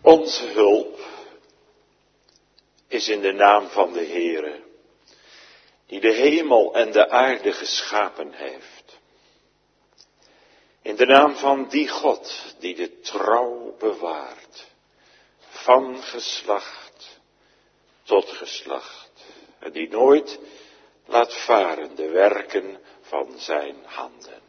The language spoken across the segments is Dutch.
Onze hulp is in de naam van de Heere, die de hemel en de aarde geschapen heeft. In de naam van die God die de trouw bewaart, van geslacht tot geslacht, en die nooit laat varen de werken van zijn handen.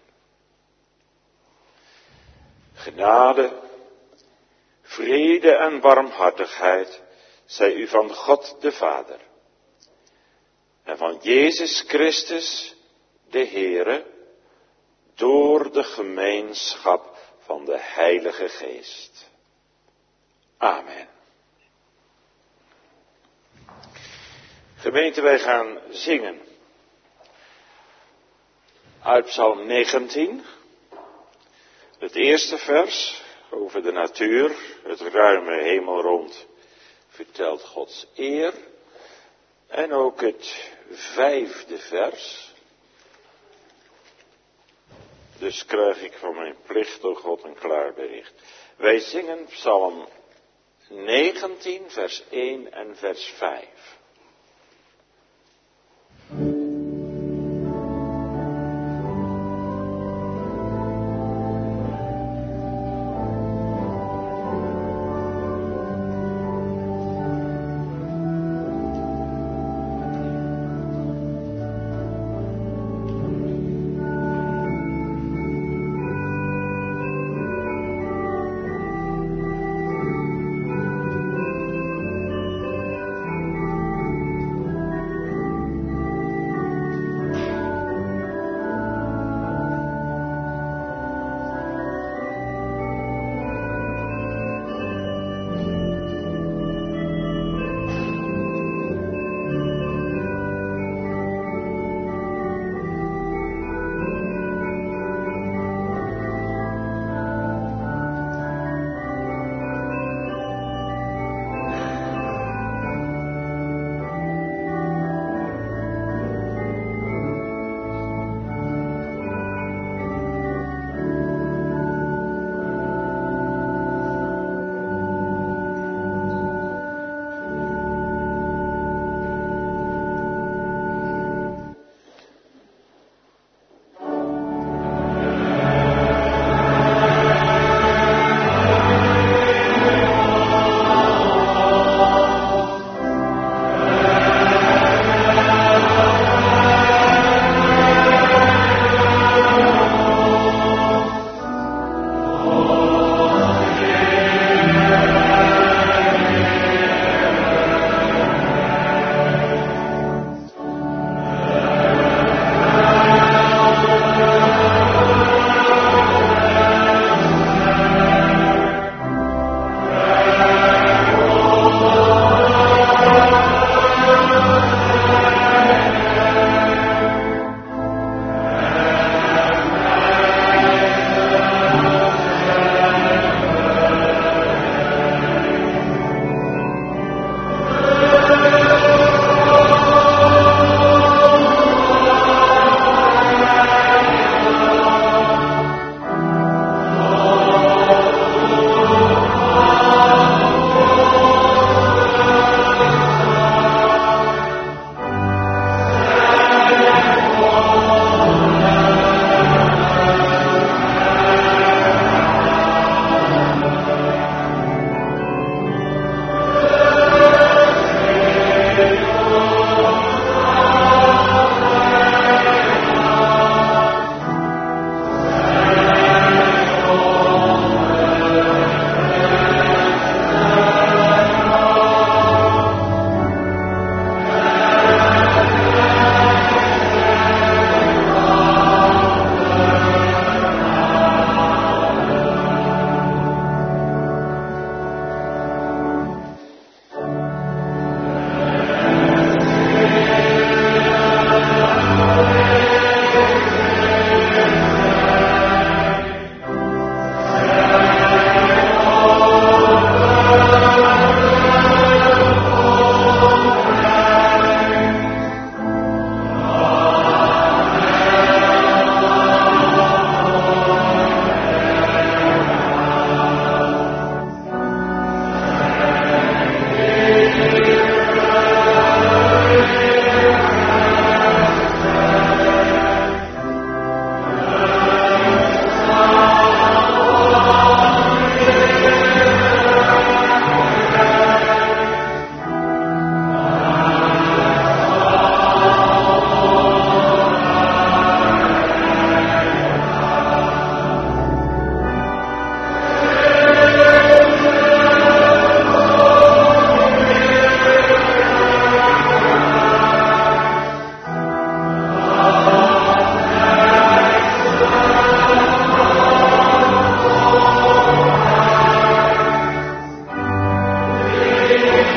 Genade, vrede en barmhartigheid zij u van God de Vader en van Jezus Christus de Heere, door de gemeenschap van de Heilige Geest. Amen. Gemeente, wij gaan zingen uit Psalm 19, het eerste vers over de natuur, het ruime hemelrond vertelt Gods eer, en ook het 5e vers. Dus krijg ik van mijn plicht door God een klaar bericht. Wij zingen Psalm 19, vers 1 en vers 5.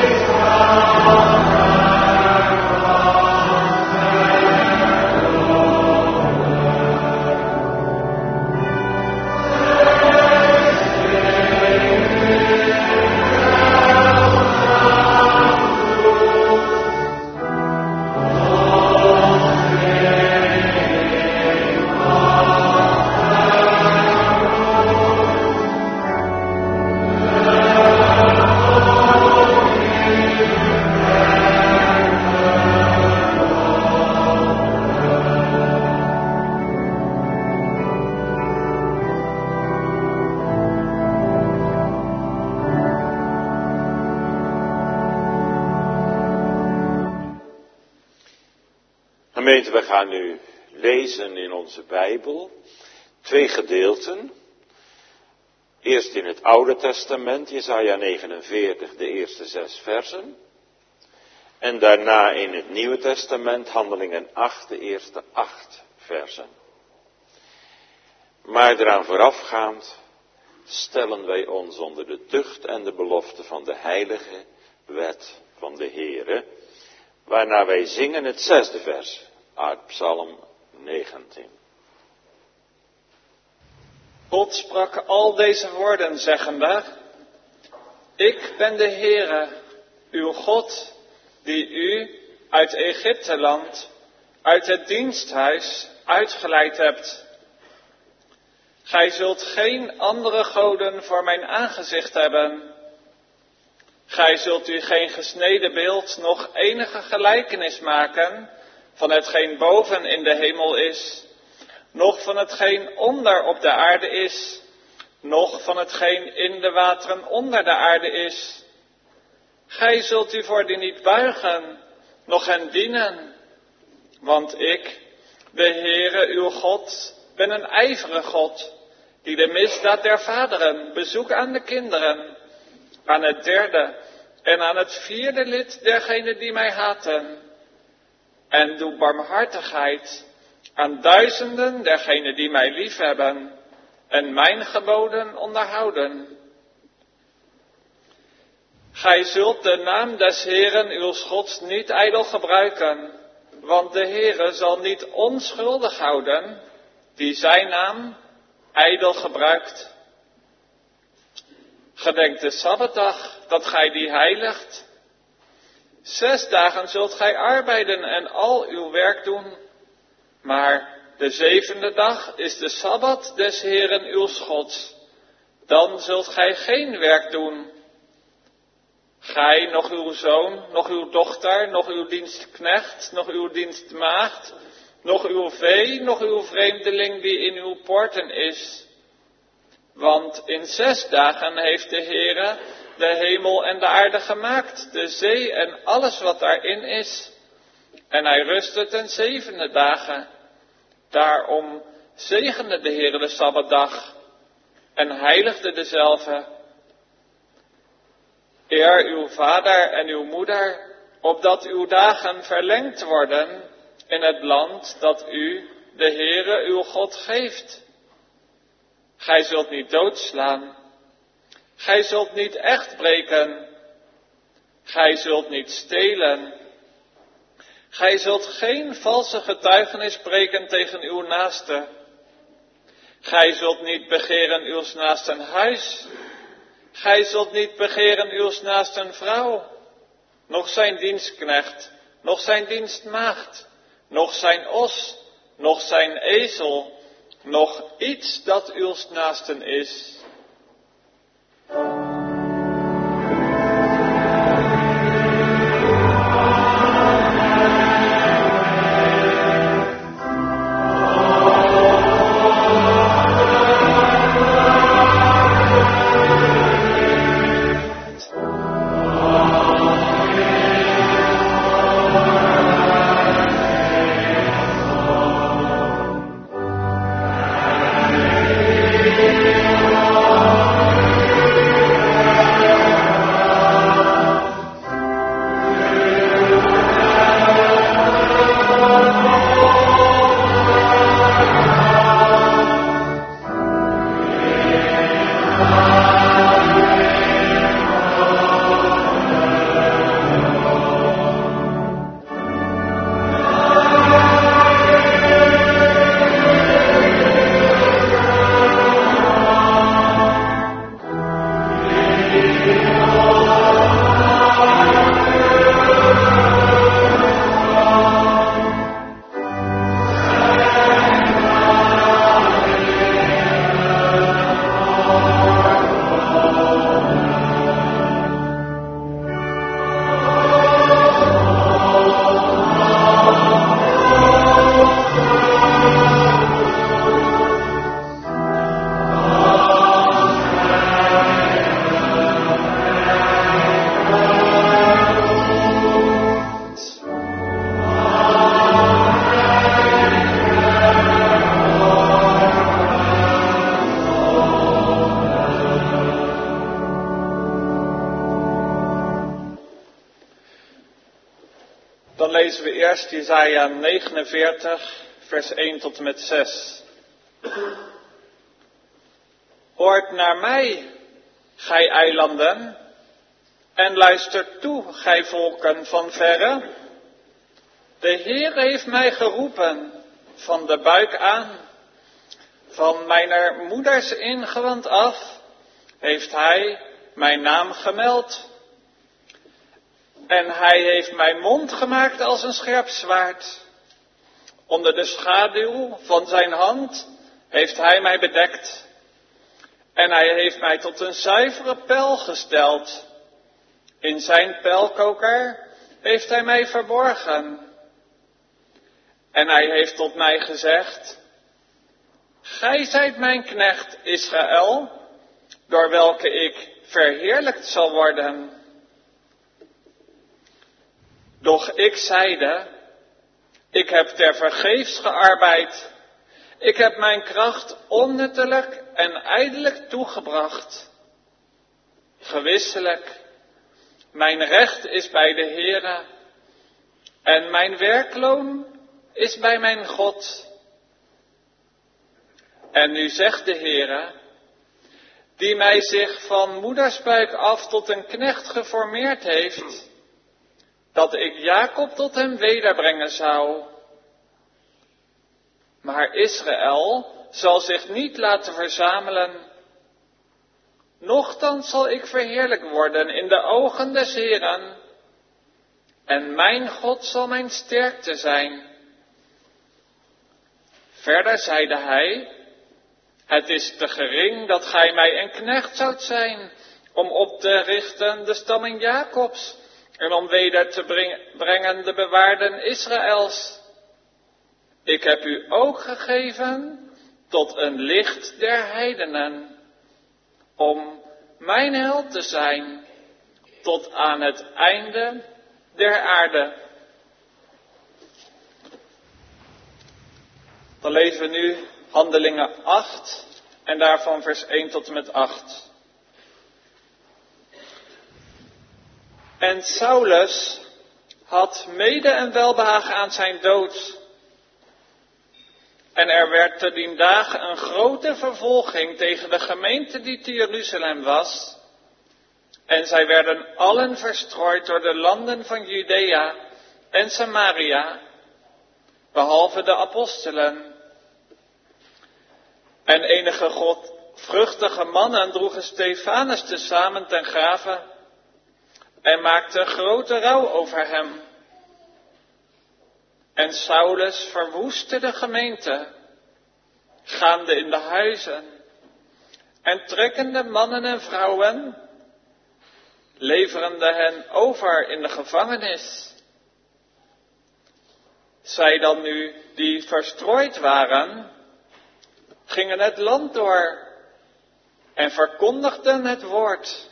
Gemeente, we gaan nu lezen in onze Bijbel 2 gedeelten. Eerst in het Oude Testament, Jesaja 49, de eerste 6 versen. En daarna in het Nieuwe Testament, Handelingen 8, de eerste 8 versen. Maar eraan voorafgaand stellen wij ons onder de tucht en de belofte van de heilige wet van de Heere, waarna wij zingen het 6e vers uit Psalm 19. God sprak al deze woorden zeggende: Ik ben de Heere, uw God, die u uit Egypteland, uit het diensthuis uitgeleid hebt. Gij zult geen andere goden voor mijn aangezicht hebben. Gij zult u geen gesneden beeld, noch enige gelijkenis maken van hetgeen boven in de hemel is, noch van hetgeen onder op de aarde is, noch van hetgeen in de wateren onder de aarde is. Gij zult u voor die niet buigen, noch hen dienen, want ik, de Heere uw God, ben een ijverige God, die de misdaad der vaderen bezoekt aan de kinderen, aan het 3e en aan het 4e lid dergenen die mij haten, en doe barmhartigheid aan duizenden dergenen die mij liefhebben en mijn geboden onderhouden. Gij zult de naam des Heeren uw Gods niet ijdel gebruiken, want de Heere zal niet onschuldig houden die zijn naam ijdel gebruikt. Gedenk de Sabbatdag, dat gij die heiligt. 6 dagen zult gij arbeiden en al uw werk doen, maar de 7e dag is de Sabbat des Heeren uw Gods. Dan zult gij geen werk doen. Gij, nog uw zoon, nog uw dochter, nog uw dienstknecht, nog uw dienstmaagd, nog uw vee, nog uw vreemdeling die in uw poorten is. Want in 6 dagen heeft de Heere de hemel en de aarde gemaakt, de zee en alles wat daarin is. En hij rustte ten 7e dagen. Daarom zegende de Heere de Sabbatdag en heiligde dezelve. Eer uw vader en uw moeder, opdat uw dagen verlengd worden in het land dat u, de Heere, uw God geeft. Gij zult niet doodslaan. Gij zult niet echt breken. Gij zult niet stelen. Gij zult geen valse getuigenis spreken tegen uw naaste. Gij zult niet begeren uw naasten huis. Gij zult niet begeren uw naasten vrouw, noch zijn dienstknecht, noch zijn dienstmaagd, noch zijn os, noch zijn ezel, noch iets dat uw naasten is. Dan lezen we eerst Jesaja 49, vers 1 tot en met 6. Hoort naar mij, gij eilanden, en luistert toe, gij volken van verre. De Heer heeft mij geroepen, van de buik aan, van mijner moeders ingewand af, heeft Hij mijn naam gemeld. En Hij heeft mijn mond gemaakt als een scherp zwaard. Onder de schaduw van zijn hand heeft Hij mij bedekt. En Hij heeft mij tot een zuivere pijl gesteld. In zijn pijlkoker heeft Hij mij verborgen. En Hij heeft tot mij gezegd: Gij zijt mijn knecht Israël, door welke ik verheerlijkt zal worden. Doch ik zeide: Ik heb tevergeefs gearbeid. Ik heb mijn kracht onnuttelijk en ijdelijk toegebracht. Gewisselijk, mijn recht is bij de Heere, en mijn werkloon is bij mijn God. En nu zegt de Heere, die mij zich van moedersbuik af tot een knecht geformeerd heeft, dat ik Jacob tot hem wederbrengen zou. Maar Israël zal zich niet laten verzamelen. Nochtans zal ik verheerlijk worden in de ogen des Heeren. En mijn God zal mijn sterkte zijn. Verder zeide hij: Het is te gering dat gij mij een knecht zoudt zijn, om op te richten de stammen Jacobs, en om weder te brengen de bewaarden Israëls. Ik heb u ook gegeven tot een licht der heidenen, om mijn held te zijn, tot aan het einde der aarde. Dan lezen we nu Handelingen 8 en daarvan vers 1 tot en met 8. En Saulus had mede een welbehagen aan zijn dood. En er werd te dien dagen een grote vervolging tegen de gemeente die te Jeruzalem was. En zij werden allen verstrooid door de landen van Judea en Samaria, behalve de apostelen. En enige godvruchtige mannen droegen Stefanus tezamen ten grave en maakten grote rouw over hem. En Saulus verwoestte de gemeente, gaande in de huizen en trekkende mannen en vrouwen, leverende hen over in de gevangenis. Zij dan nu, die verstrooid waren, gingen het land door en verkondigden het woord.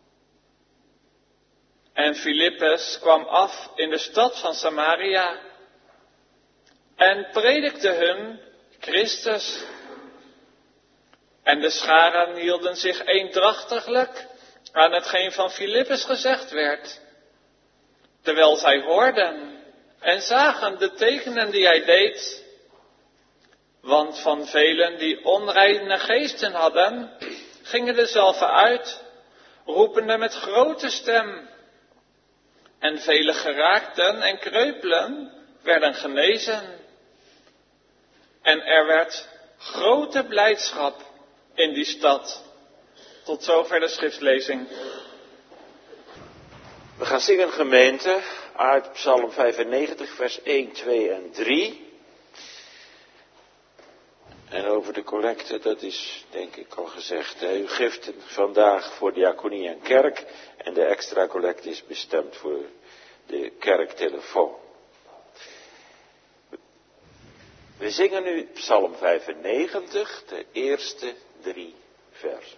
En Filippus kwam af in de stad van Samaria en predikte hun Christus. En de scharen hielden zich eendrachtiglijk aan hetgeen van Filippus gezegd werd, terwijl zij hoorden en zagen de tekenen die hij deed. Want van velen die onreine geesten hadden, gingen dezelfde uit, roepende met grote stem. En vele geraakten en kreupelen werden genezen. En er werd grote blijdschap in die stad. Tot zover de schriftlezing. We gaan zingen, gemeente, uit Psalm 95, vers 1, 2 en 3. En over de collecte, dat is denk ik al gezegd. U geeft vandaag voor diaconie en kerk. En de extra collecte is bestemd voor de kerktelefoon. We zingen nu Psalm 95, de eerste 3 versen.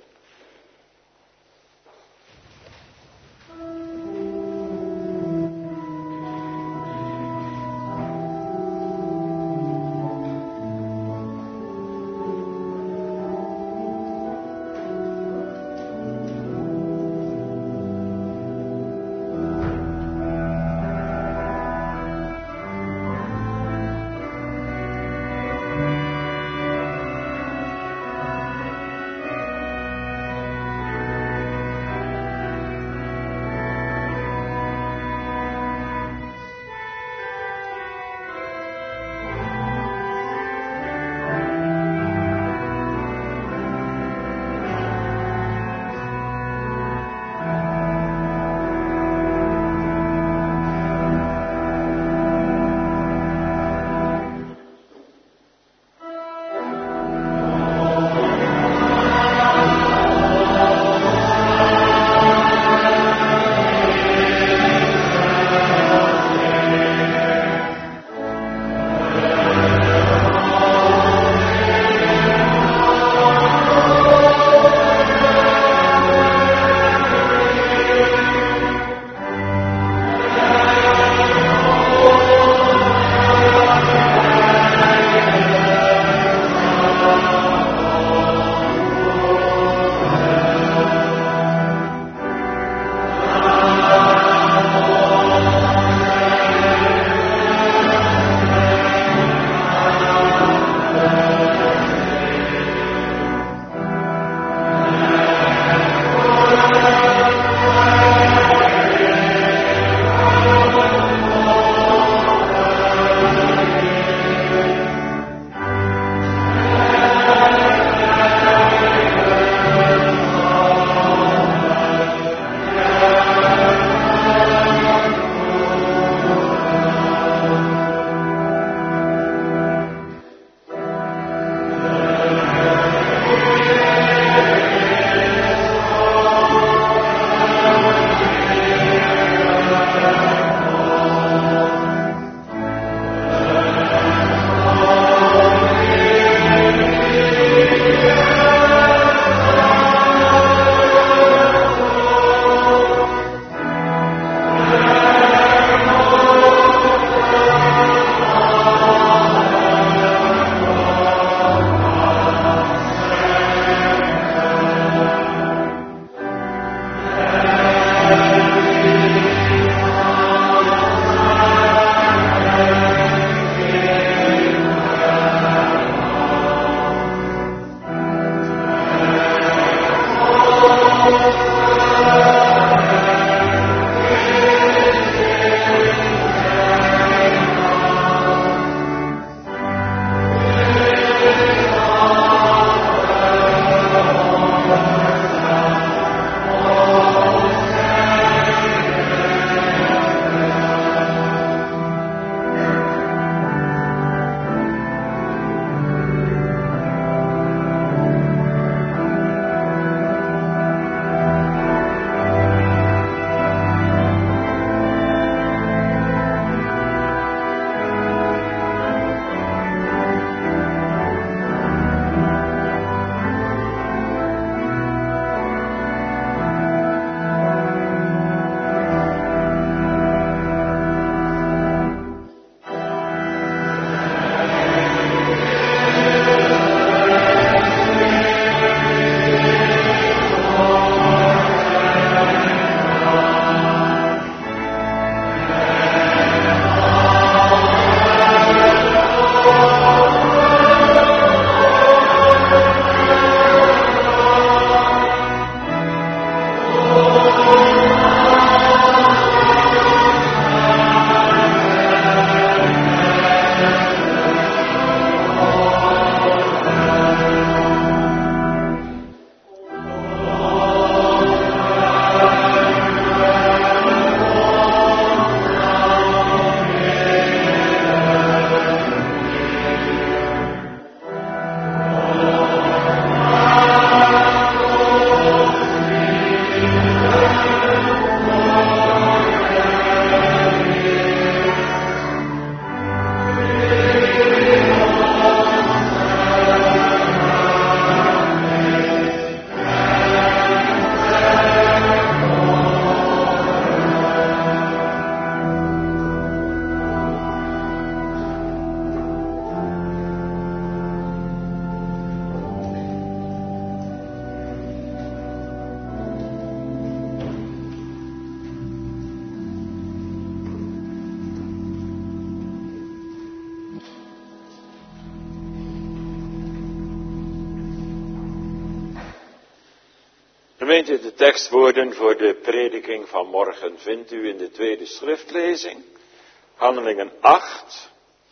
Gemeente, de tekstwoorden voor de prediking van morgen vindt u in de tweede schriftlezing. Handelingen 8,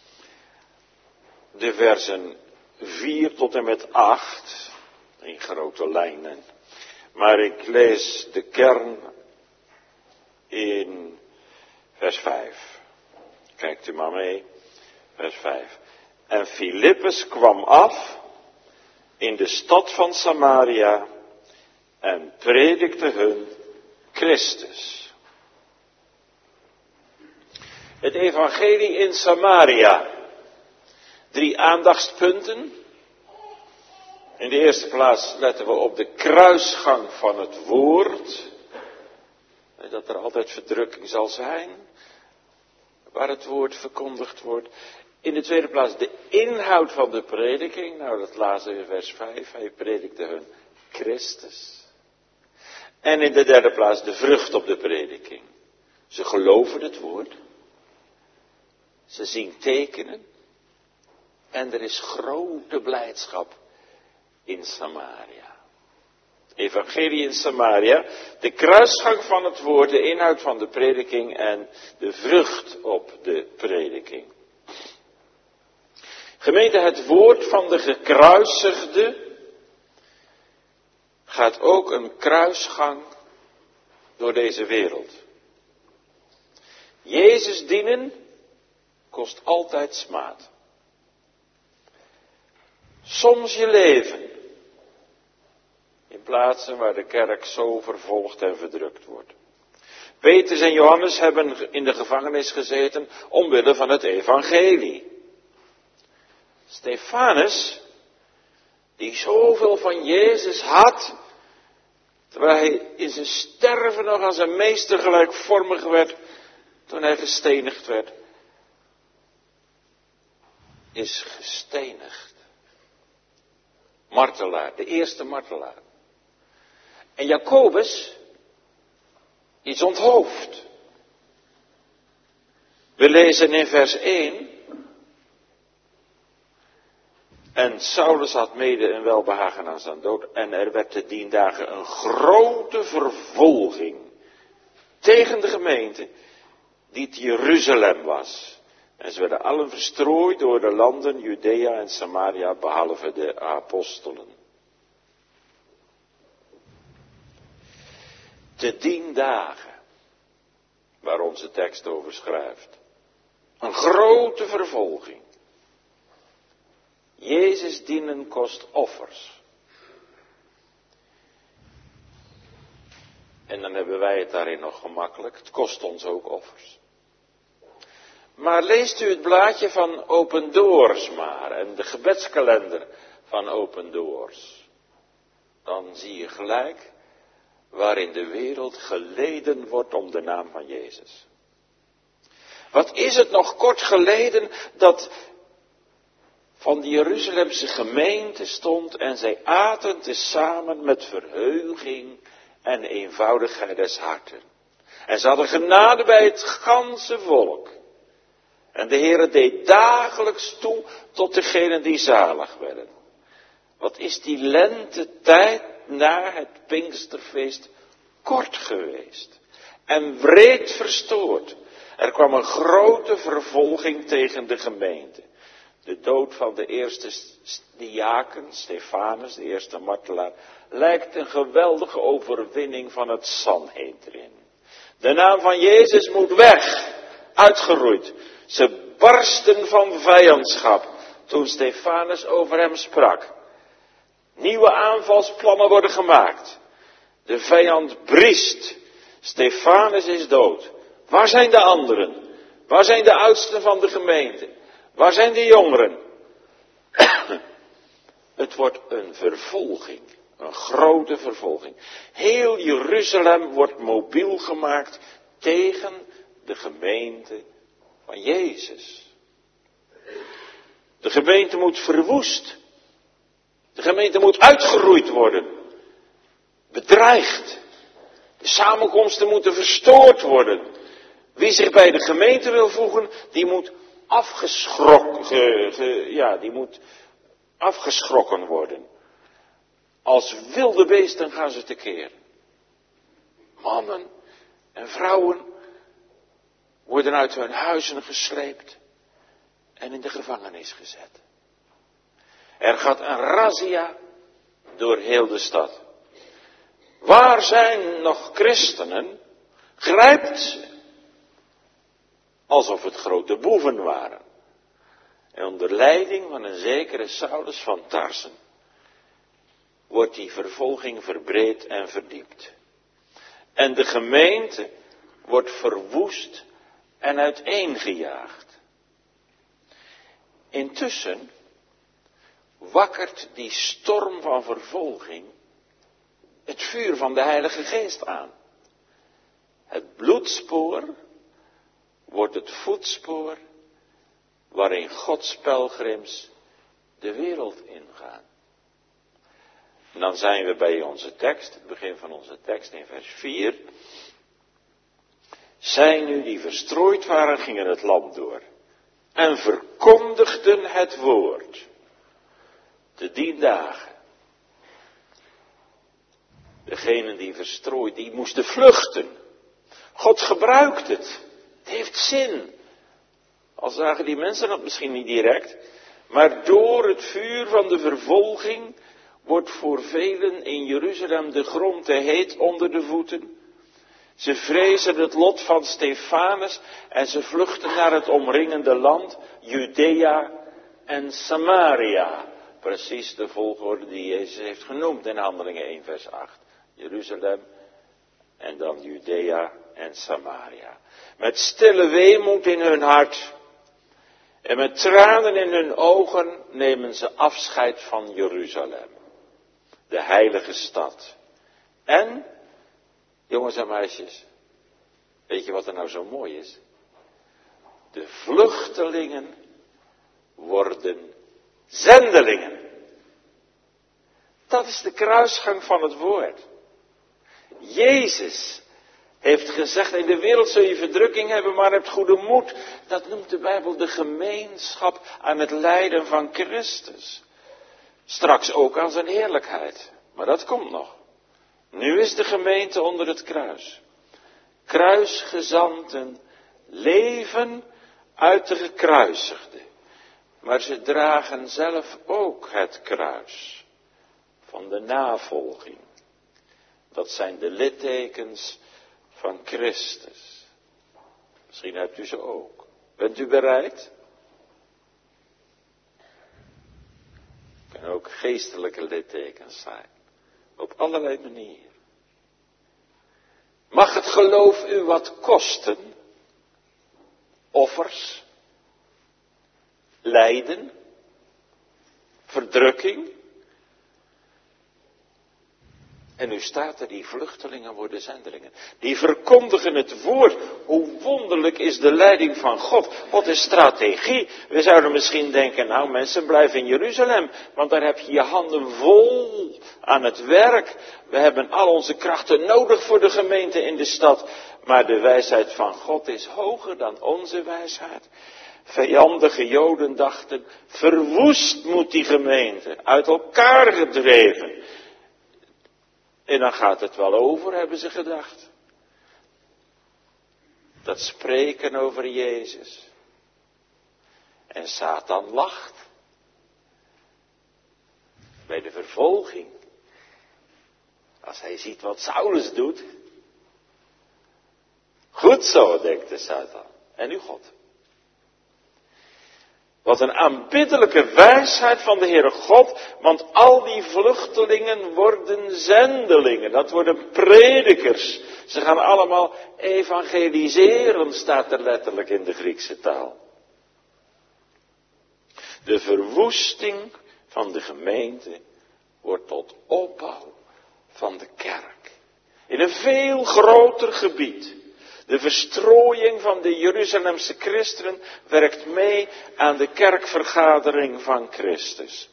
de versen 4 tot en met 8, in grote lijnen. Maar ik lees de kern in vers 5. Kijkt u maar mee, vers 5. En Filippus kwam af in de stad van Samaria en predikte hun Christus. Het evangelie in Samaria. 3 aandachtspunten. In de eerste plaats letten we op de kruisgang van het woord. Dat er altijd verdrukking zal zijn, waar het woord verkondigd wordt. In de tweede plaats de inhoud van de prediking. Nou, dat lazen we in vers 5. Hij predikte hun Christus. En in de derde plaats de vrucht op de prediking. Ze geloven het woord. Ze zien tekenen. En er is grote blijdschap in Samaria. Evangelie in Samaria, de kruisgang van het woord, de inhoud van de prediking en de vrucht op de prediking. Gemeente, het woord van de gekruisigde gaat ook een kruisgang door deze wereld. Jezus dienen kost altijd smaad. Soms je leven in plaatsen waar de kerk zo vervolgd en verdrukt wordt. Petrus en Johannes hebben in de gevangenis gezeten omwille van het evangelie. Stefanus, die zoveel van Jezus had, terwijl hij in zijn sterven nog aan zijn meester gelijkvormig werd, toen hij gestenigd werd, is gestenigd. Martelaar, de eerste martelaar. En Jacobus is onthoofd. We lezen in vers 1. En Saulus had mede een welbehagen aan zijn dood. En er werd te dien dagen een grote vervolging tegen de gemeente die te Jeruzalem was. En ze werden allen verstrooid door de landen Judea en Samaria, behalve de apostelen. Te 10 dagen, waar onze tekst over schrijft. Een grote vervolging. Jezus dienen kost offers. En dan hebben wij het daarin nog gemakkelijk. Het kost ons ook offers. Maar leest u het blaadje van Open Doors maar en de gebedskalender van Open Doors. Dan zie je gelijk waarin de wereld geleden wordt om de naam van Jezus. Wat is het nog kort geleden dat van de Jeruzalemse gemeente stond en zij aten tezamen met verheuging en eenvoudigheid des harten. En ze hadden genade bij het ganse volk. En de Heere deed dagelijks toe tot degenen die zalig werden. Wat is die lentetijd na het Pinksterfeest kort geweest. En wreed verstoord. Er kwam een grote vervolging tegen de gemeente. De dood van de eerste diaken, Stefanus, de eerste martelaar, lijkt een geweldige overwinning van het Sanhedrin. De naam van Jezus moet weg, uitgeroeid. Ze barsten van vijandschap toen Stefanus over hem sprak. Nieuwe aanvalsplannen worden gemaakt. De vijand briest. Stefanus is dood. Waar zijn de anderen? Waar zijn de oudsten van de gemeente? Waar zijn de jongeren? Het wordt een vervolging. Een grote vervolging. Heel Jeruzalem wordt mobiel gemaakt tegen de gemeente van Jezus. De gemeente moet verwoest. De gemeente moet uitgeroeid worden. Bedreigd. De samenkomsten moeten verstoord worden. Wie zich bij de gemeente wil voegen, die moet afgeschrokken worden. Als wilde beesten gaan ze tekeer. Mannen en vrouwen worden uit hun huizen gesleept en in de gevangenis gezet. Er gaat een razzia door heel de stad. Waar zijn nog christenen? Grijpt ze. Alsof het grote boeven waren. En onder leiding van een zekere Saulus van Tarsen wordt die vervolging verbreed en verdiept. En de gemeente wordt verwoest en uiteengejaagd. Intussen wakkert die storm van vervolging het vuur van de Heilige Geest aan. Het bloedspoor wordt het voetspoor waarin Gods pelgrims de wereld ingaan. En dan zijn we bij onze tekst, het begin van onze tekst in vers 4. Zij nu die verstrooid waren, gingen het land door en verkondigden het woord. Te 10 dagen. Degenen die verstrooid, die moesten vluchten. God gebruikt het. Het heeft zin. Al zagen die mensen dat misschien niet direct. Maar door het vuur van de vervolging wordt voor velen in Jeruzalem de grond te heet onder de voeten. Ze vrezen het lot van Stefanus en ze vluchten naar het omringende land, Judea en Samaria. Precies de volgorde die Jezus heeft genoemd in Handelingen 1 vers 8. Jeruzalem en dan Judea en Samaria. Met stille weemoed in hun hart en met tranen in hun ogen nemen ze afscheid van Jeruzalem. De heilige stad. En, jongens en meisjes, weet je wat er nou zo mooi is? De vluchtelingen worden zendelingen. Dat is de kruisgang van het woord. Jezus heeft gezegd, in de wereld zul je verdrukking hebben, maar hebt goede moed. Dat noemt de Bijbel de gemeenschap aan het lijden van Christus. Straks ook aan zijn heerlijkheid. Maar dat komt nog. Nu is de gemeente onder het kruis. Kruisgezanten leven uit de gekruisigde. Maar ze dragen zelf ook het kruis van de navolging. Dat zijn de littekens van Christus. Misschien hebt u ze ook. Bent u bereid? Het kunnen ook geestelijke littekens zijn. Op allerlei manieren. Mag het geloof u wat kosten? Offers? Lijden? Verdrukking? En nu staat er, die vluchtelingen worden zendelingen. Die verkondigen het woord. Hoe wonderlijk is de leiding van God. Wat is strategie? We zouden misschien denken, nou mensen blijven in Jeruzalem. Want daar heb je je handen vol aan het werk. We hebben al onze krachten nodig voor de gemeente in de stad. Maar de wijsheid van God is hoger dan onze wijsheid. Vijandige Joden dachten, verwoest moet die gemeente. Uit elkaar gedreven. En dan gaat het wel over, hebben ze gedacht. Dat spreken over Jezus. En Satan lacht. Bij de vervolging. Als hij ziet wat Saulus doet. Goed zo, denkt de Satan. En nu God. Wat een aanbiddelijke wijsheid van de Heere God, want al die vluchtelingen worden zendelingen, dat worden predikers. Ze gaan allemaal evangeliseren, staat er letterlijk in de Griekse taal. De verwoesting van de gemeente wordt tot opbouw van de kerk. In een veel groter gebied. De verstrooiing van de Jeruzalemse christenen werkt mee aan de kerkvergadering van Christus.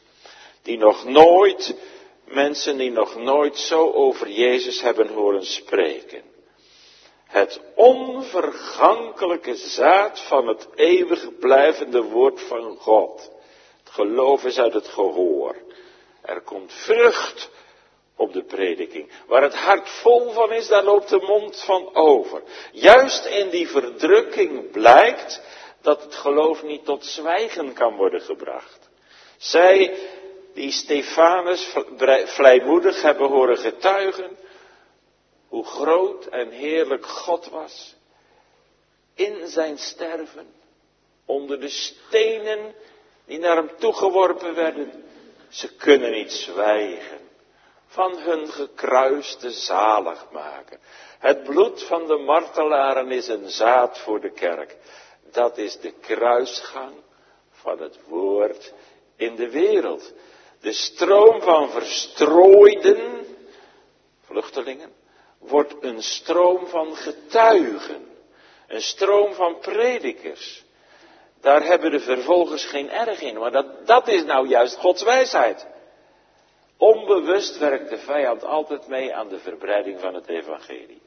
Mensen die nog nooit zo over Jezus hebben horen spreken. Het onvergankelijke zaad van het eeuwig blijvende woord van God. Het geloof is uit het gehoor. Er komt vrucht op de prediking. Waar het hart vol van is, daar loopt de mond van over. Juist in die verdrukking blijkt dat het geloof niet tot zwijgen kan worden gebracht. Zij die Stefanus vrijmoedig hebben horen getuigen, hoe groot en heerlijk God was, in zijn sterven, onder de stenen die naar hem toegeworpen werden. Ze kunnen niet zwijgen van hun gekruiste zaligmaker. Het bloed van de martelaren is een zaad voor de kerk. Dat is de kruisgang van het woord in de wereld. De stroom van verstrooiden vluchtelingen wordt een stroom van getuigen. Een stroom van predikers. Daar hebben de vervolgers geen erg in. Maar dat is nou juist Gods wijsheid. Onbewust werkt de vijand altijd mee aan de verbreiding van het evangelie.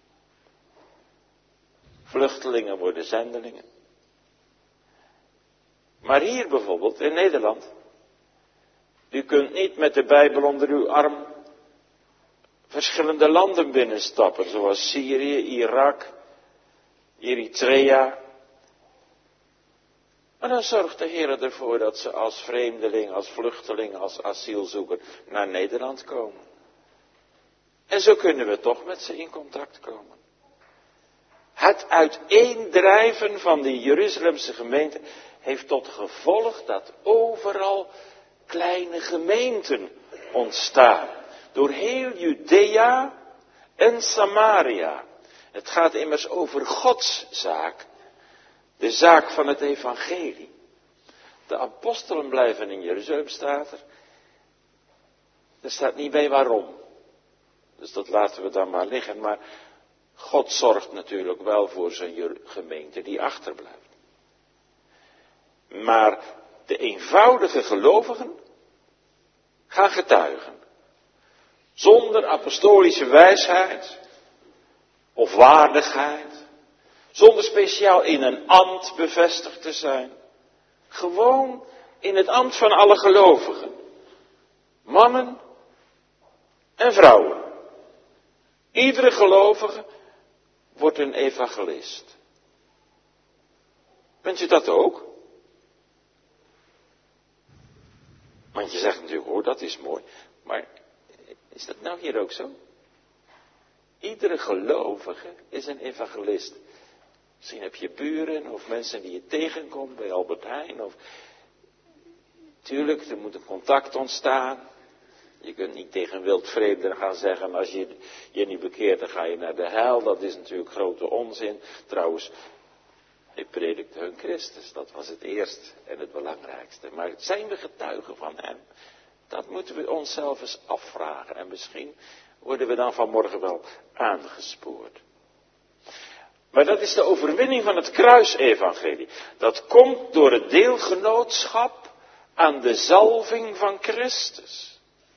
Vluchtelingen worden zendelingen. Maar hier bijvoorbeeld, in Nederland. U kunt niet met de Bijbel onder uw arm verschillende landen binnenstappen. Zoals Syrië, Irak, Eritrea. Maar dan zorgt de Heer ervoor dat ze als vreemdeling, als vluchteling, als asielzoeker naar Nederland komen. En zo kunnen we toch met ze in contact komen. Het uiteendrijven van de Jeruzalemse gemeente heeft tot gevolg dat overal kleine gemeenten ontstaan. Door heel Judea en Samaria. Het gaat immers over Gods zaak. De zaak van het evangelie. De apostelen blijven in Jeruzalem, staat er. Er staat niet bij waarom. Dus dat laten we dan maar liggen. Maar God zorgt natuurlijk wel voor zijn gemeente die achterblijft. Maar de eenvoudige gelovigen gaan getuigen. Zonder apostolische wijsheid of waardigheid. Zonder speciaal in een ambt bevestigd te zijn. Gewoon in het ambt van alle gelovigen. Mannen en vrouwen. Iedere gelovige wordt een evangelist. Bent u dat ook? Want je zegt natuurlijk, hoor, dat is mooi. Maar is dat nou hier ook zo? Iedere gelovige is een evangelist. Misschien heb je buren of mensen die je tegenkomt bij Albert Heijn. Tuurlijk, er moet een contact ontstaan. Je kunt niet tegen wildvreemden gaan zeggen, als je je niet bekeert, dan ga je naar de hel. Dat is natuurlijk grote onzin. Trouwens, hij predikte hun Christus. Dat was het eerste en het belangrijkste. Maar zijn we getuigen van hem? Dat moeten we onszelf eens afvragen. En misschien worden we dan vanmorgen wel aangespoord. Maar dat is de overwinning van het kruisevangelie. Dat komt door het deelgenootschap aan de zalving van Christus.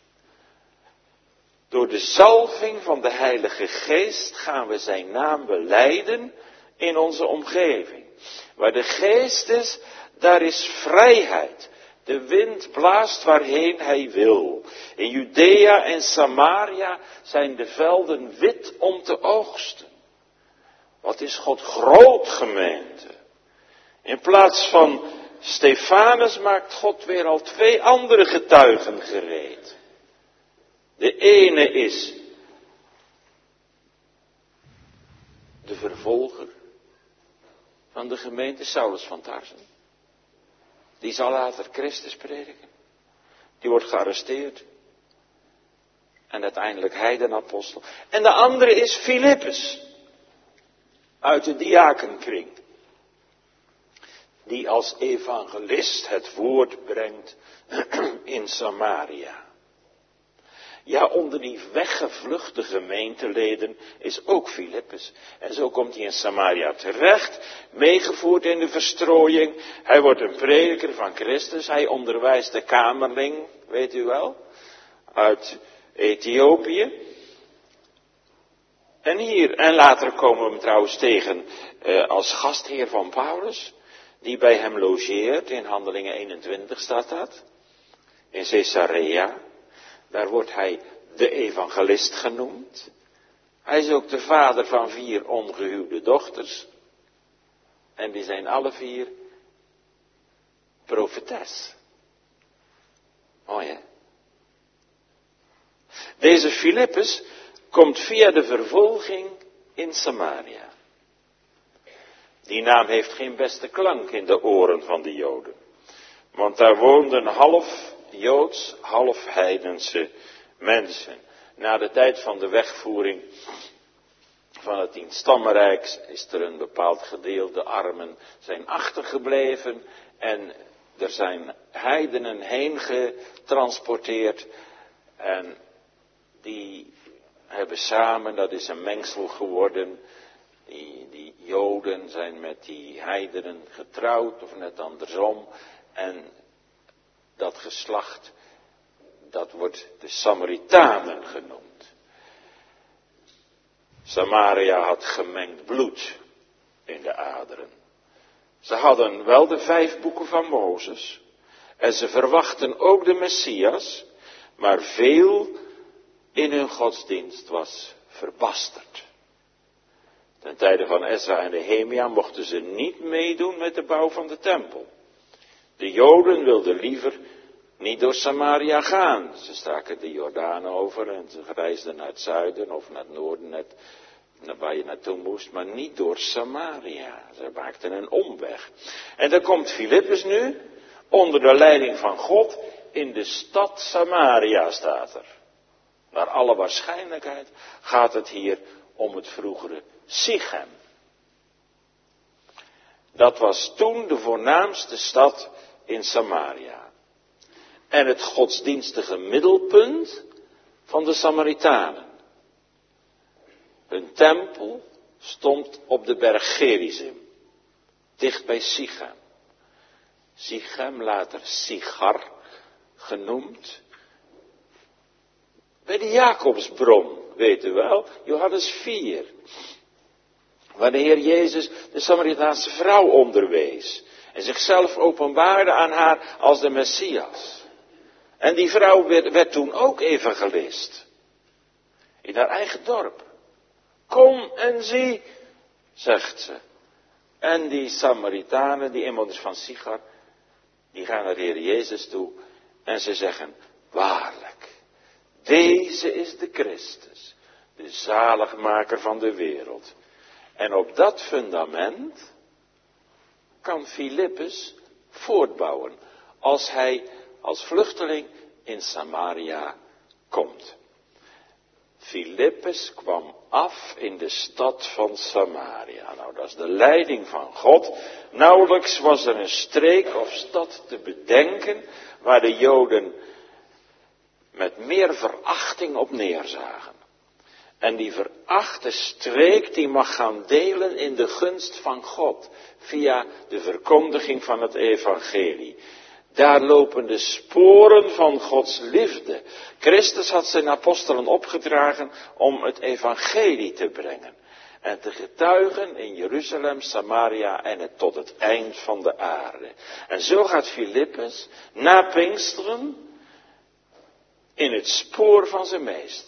Door de zalving van de Heilige Geest gaan we zijn naam belijden in onze omgeving. Waar de Geest is, daar is vrijheid. De wind blaast waarheen hij wil. In Judea en Samaria zijn de velden wit om te oogsten. Wat is God groot, gemeente. In plaats van Stefanus maakt God weer al 2 andere getuigen gereed. De ene is de vervolger van de gemeente, Saulus van Tarsen. Die zal later Christus prediken. Die wordt gearresteerd. En uiteindelijk heidenapostel. En de andere is Filippus. Uit de diakenkring. Die als evangelist het woord brengt in Samaria. Ja, onder die weggevluchte gemeenteleden is ook Filippus. En zo komt hij in Samaria terecht, meegevoerd in de verstrooiing. Hij wordt een prediker van Christus. Hij onderwijst de kamerling, weet u wel, uit Ethiopië. En later komen we hem trouwens tegen als gastheer van Paulus, die bij hem logeert. In Handelingen 21 staat dat. In Caesarea. Daar wordt hij de evangelist genoemd. Hij is ook de vader van 4 ongehuwde dochters. En die zijn alle 4 profetes. Mooi hè? Deze Filippus komt via de vervolging in Samaria. Die naam heeft geen beste klank in de oren van de Joden. Want daar woonden half Joods, half heidense mensen. Na de tijd van de wegvoering van het 10-stammenrijk is er een bepaald gedeelte armen zijn achtergebleven. En er zijn heidenen heen getransporteerd. En die hebben samen, dat is een mengsel geworden. Die Joden zijn met die heidenen getrouwd, of net andersom. En dat geslacht, dat wordt de Samaritanen genoemd. Samaria had gemengd bloed in de aderen. Ze hadden wel de 5 boeken van Mozes. En ze verwachten ook de Messias. Maar veel in hun godsdienst was verbasterd. Ten tijde van Ezra en Nehemia mochten ze niet meedoen met de bouw van de tempel. De Joden wilden liever niet door Samaria gaan. Ze staken de Jordaan over en ze reisden naar het zuiden of naar het noorden, net waar je naartoe moest, maar niet door Samaria. Ze maakten een omweg. En dan komt Filippus nu, onder de leiding van God, in de stad Samaria staat er. Naar alle waarschijnlijkheid gaat het hier om het vroegere Sichem. Dat was toen de voornaamste stad in Samaria. En het godsdienstige middelpunt van de Samaritanen. Hun tempel stond op de berg Gerizim, dicht bij Sichem. Sichem, later Sichar genoemd. Bij de Jacobsbron, weet u wel, Johannes 4. Waar de Heer Jezus de Samaritaanse vrouw onderwees. En zichzelf openbaarde aan haar als de Messias. En die vrouw werd toen ook evangelist. In haar eigen dorp. Kom en zie, zegt ze. En die Samaritanen, die inwoners van Sichar, die gaan naar de Heer Jezus toe. En ze zeggen, waarlijk, deze is de Christus, de zaligmaker van de wereld. En op dat fundament kan Filippus voortbouwen als hij als vluchteling in Samaria komt. Filippus kwam af in de stad van Samaria. Nou, dat is de leiding van God. Nauwelijks was er een streek of stad te bedenken waar de Joden met meer verachting op neerzagen. En die verachte streek die mag gaan delen in de gunst van God via de verkondiging van het evangelie. Daar lopen de sporen van Gods liefde. Christus had zijn apostelen opgedragen om het evangelie te brengen. En te getuigen in Jeruzalem, Samaria en het tot het eind van de aarde. En zo gaat Filippus na Pinksteren in het spoor van zijn meester.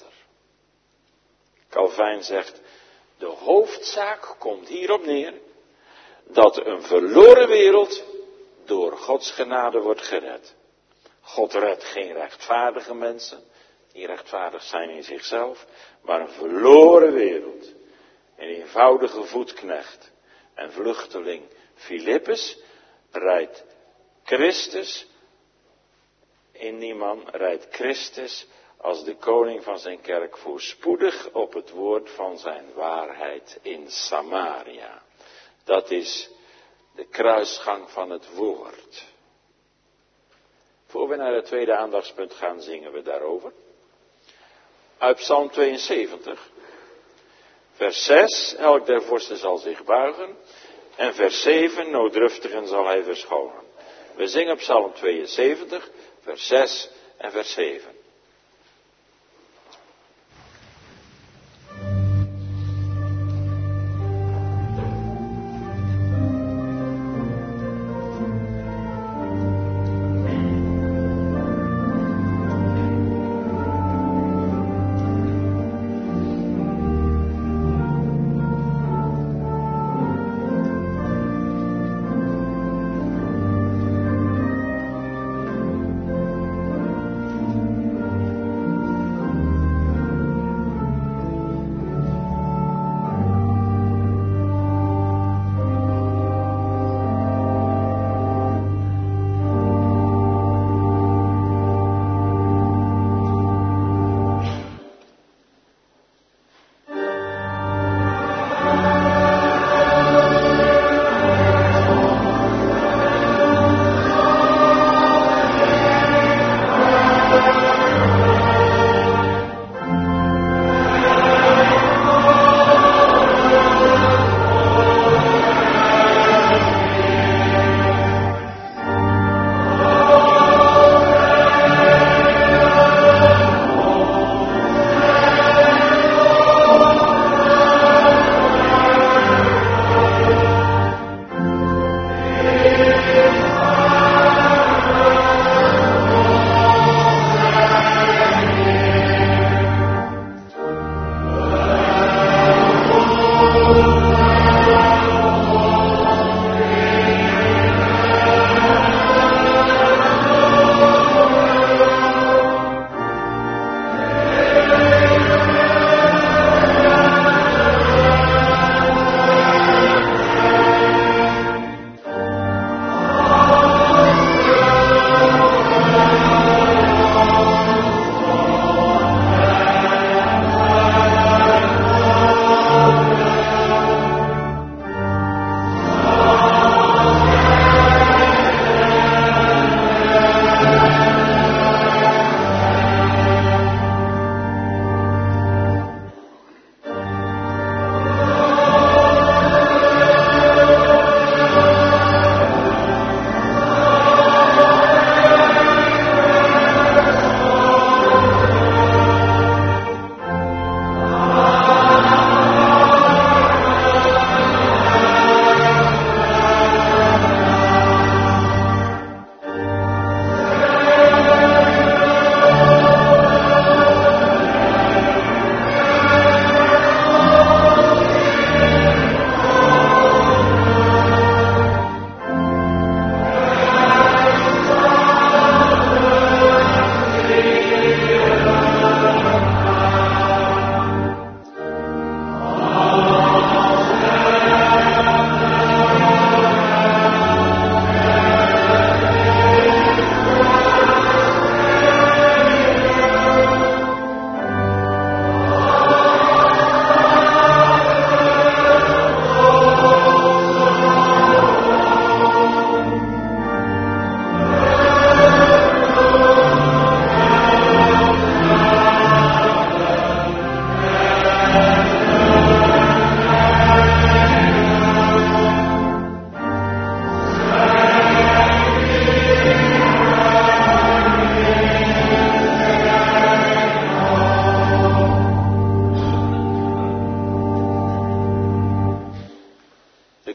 Calvijn zegt, de hoofdzaak komt hierop neer dat een verloren wereld door Gods genade wordt gered. God redt geen rechtvaardige mensen, die rechtvaardig zijn in zichzelf, maar een verloren wereld. Een eenvoudige voetknecht en vluchteling Filippus rijdt Christus, in die man rijdt Christus als de koning van zijn kerk voorspoedig op het woord van zijn waarheid in Samaria. Dat is de kruisgang van het woord. Voor we naar het tweede aandachtspunt gaan, zingen we daarover. Uit Psalm 72, vers 6, elk der vorsten zal zich buigen. En vers 7, nooddruftigen zal hij verschonen. We zingen Psalm 72, vers 6 en vers 7.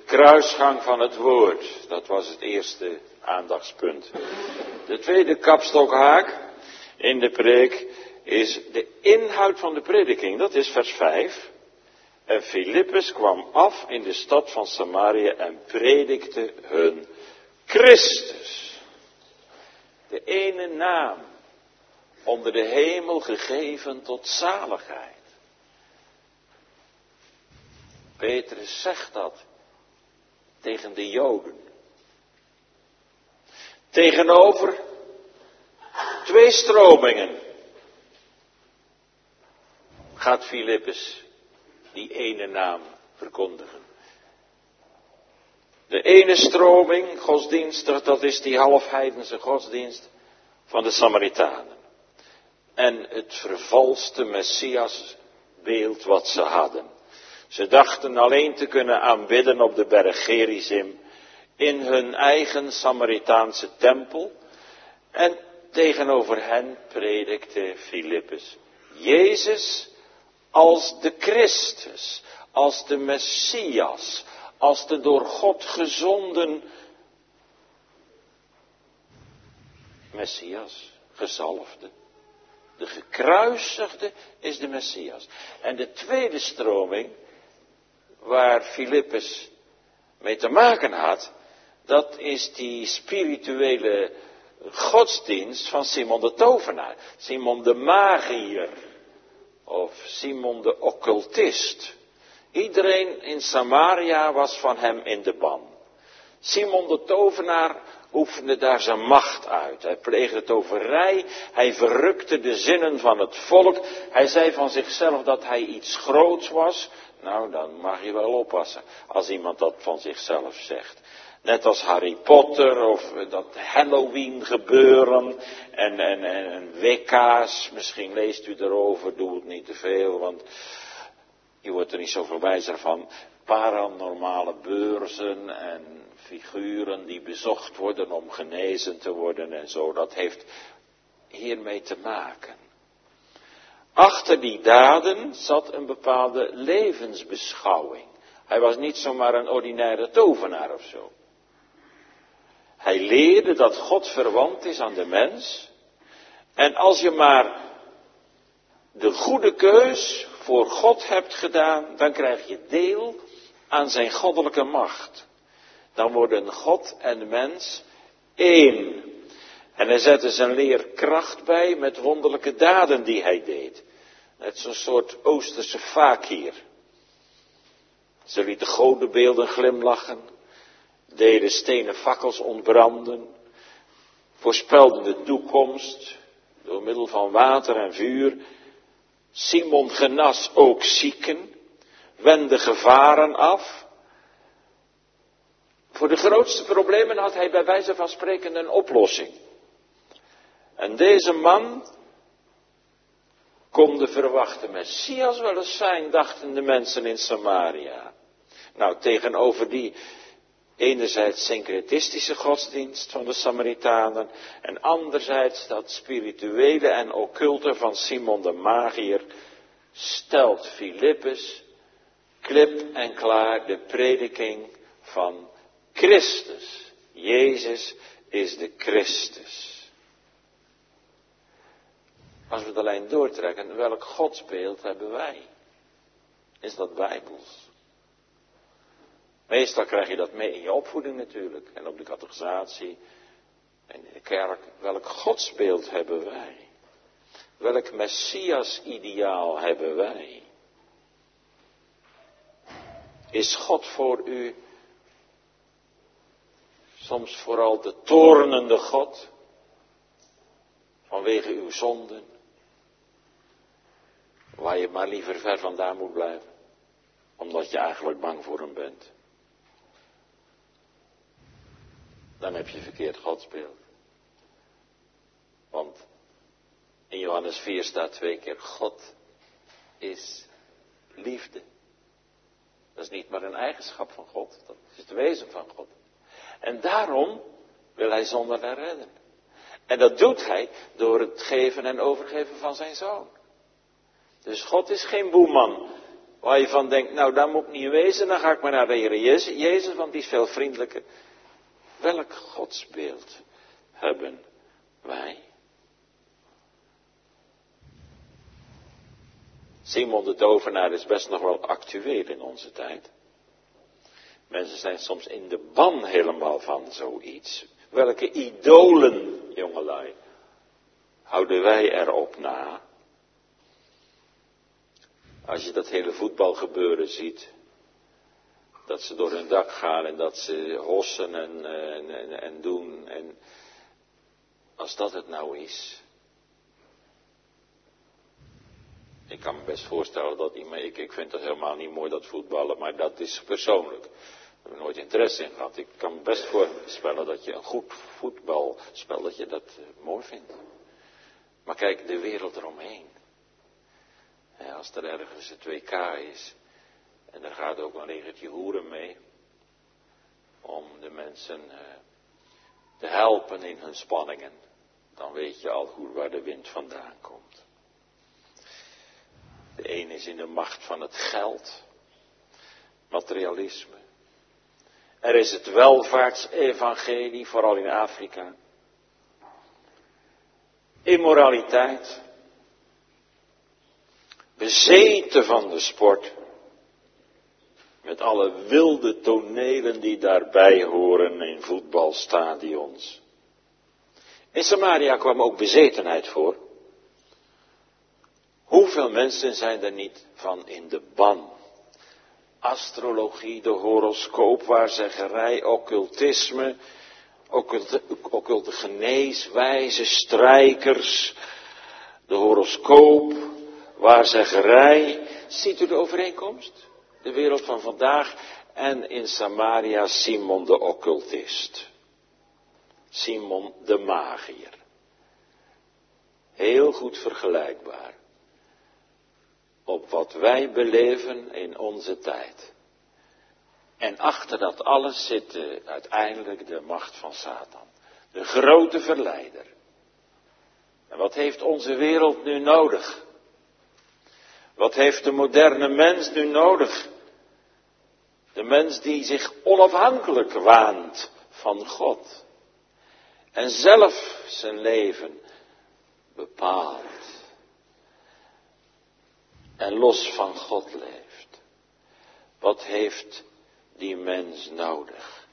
kruisgang van het woord. Dat was het eerste aandachtspunt. De tweede kapstokhaak in de preek is de inhoud van de prediking. Dat is vers 5. En Filippus kwam af in de stad van Samarië en predikte hun Christus. De ene naam onder de hemel gegeven tot zaligheid. Petrus zegt dat tegen de Joden. Tegenover twee stromingen gaat Filippus die ene naam verkondigen. De ene stroming, godsdienstig, dat is die halfheidense godsdienst van de Samaritanen. En het vervalste Messiasbeeld wat ze hadden. Ze dachten alleen te kunnen aanbidden op de berg Gerizim in hun eigen Samaritaanse tempel. En tegenover hen predikte Filippus Jezus als de Christus, als de Messias, als de door God gezonden Messias, gezalfde. De gekruisigde is de Messias. En de tweede stroming, waar Filippus mee te maken had, dat is die spirituele godsdienst van Simon de tovenaar. Simon de magier. Of Simon de occultist. Iedereen in Samaria was van hem in de ban. Simon de tovenaar oefende daar zijn macht uit. Hij pleegde toverij, hij verrukte de zinnen van het volk. Hij zei van zichzelf dat hij iets groots was. Nou, dan mag je wel oppassen als iemand dat van zichzelf zegt. Net als Harry Potter of dat Halloween gebeuren en WK's. Misschien leest u erover, doe het niet te veel, want je wordt er niet zoveel wijzer van. Paranormale beurzen en figuren die bezocht worden om genezen te worden en zo. Dat heeft hiermee te maken. Achter die daden zat een bepaalde levensbeschouwing. Hij was niet zomaar een ordinaire tovenaar of zo. Hij leerde dat God verwant is aan de mens. En als je maar de goede keus voor God hebt gedaan, dan krijg je deel aan zijn goddelijke macht. Dan worden God en de mens één. En hij zette zijn leerkracht bij met wonderlijke daden die hij deed. Net zo'n soort Oosterse fakir. Ze lieten godenbeelden glimlachen, deden stenen fakkels ontbranden, voorspelden de toekomst door middel van water en vuur. Simon genas ook zieken, wendde gevaren af. Voor de grootste problemen had hij bij wijze van spreken een oplossing. En deze man kon de verwachte Messias wel eens zijn, dachten de mensen in Samaria. Nou, tegenover die enerzijds syncretistische godsdienst van de Samaritanen en anderzijds dat spirituele en occulte van Simon de magier, stelt Filippus klip en klaar de prediking van Christus. Jezus is de Christus. Als we de lijn doortrekken, welk godsbeeld hebben wij? Is dat bijbels? Meestal krijg je dat mee in je opvoeding natuurlijk. En op de catechisatie. En in de kerk. Welk godsbeeld hebben wij? Welk Messias-ideaal hebben wij? Is God voor u soms vooral de toornende God? Vanwege uw zonden? Waar je maar liever ver vandaan moet blijven. Omdat je eigenlijk bang voor hem bent. Dan heb je verkeerd godsbeeld. Want in Johannes 4 staat 2 keer: God is liefde. Dat is niet maar een eigenschap van God. Dat is het wezen van God. En daarom wil hij zondaar redden. En dat doet hij door het geven en overgeven van zijn zoon. Dus God is geen boeman Waar je van denkt, nou daar moet ik niet wezen, dan ga ik maar naar de Heer Jezus, want die is veel vriendelijker. Welk godsbeeld hebben wij? Simon de tovenaar is best nog wel actueel in onze tijd. Mensen zijn soms in de ban helemaal van zoiets. Welke idolen, jongelui, houden wij erop na? Als je dat hele voetbalgebeuren ziet, dat ze door hun dak gaan en dat ze hossen en doen. En als dat het nou is. Ik kan me best voorstellen dat ik vind dat helemaal niet mooi dat voetballen, maar dat is persoonlijk. Ik heb er nooit interesse in gehad. Ik kan me best voorstellen dat je een goed voetbalspel, dat je dat mooi vindt. Maar kijk, de wereld eromheen. Als er ergens een 2K is, en daar gaat ook een legertje hoeren mee, om de mensen te helpen in hun spanningen, dan weet je al goed waar de wind vandaan komt. De een is in de macht van het geld, materialisme. Er is het welvaartsevangelie, vooral in Afrika. Immoraliteit. Bezeten van de sport. Met alle wilde tonelen die daarbij horen in voetbalstadions. In Samaria kwam ook bezetenheid voor. Hoeveel mensen zijn er niet van in de ban? Astrologie, de horoscoop, waarzeggerij, occultisme, occulte geneeswijze, strijkers, de horoscoop, waarzeggerij. Ziet u de overeenkomst? De wereld van vandaag en in Samaria Simon de occultist. Simon de magier. Heel goed vergelijkbaar. Op wat wij beleven in onze tijd. En achter dat alles zit uiteindelijk de macht van Satan. De grote verleider. En wat heeft onze wereld nu nodig? Wat heeft de moderne mens nu nodig? De mens die zich onafhankelijk waant van God. En zelf zijn leven bepaalt. En los van God leeft. Wat heeft die mens nodig?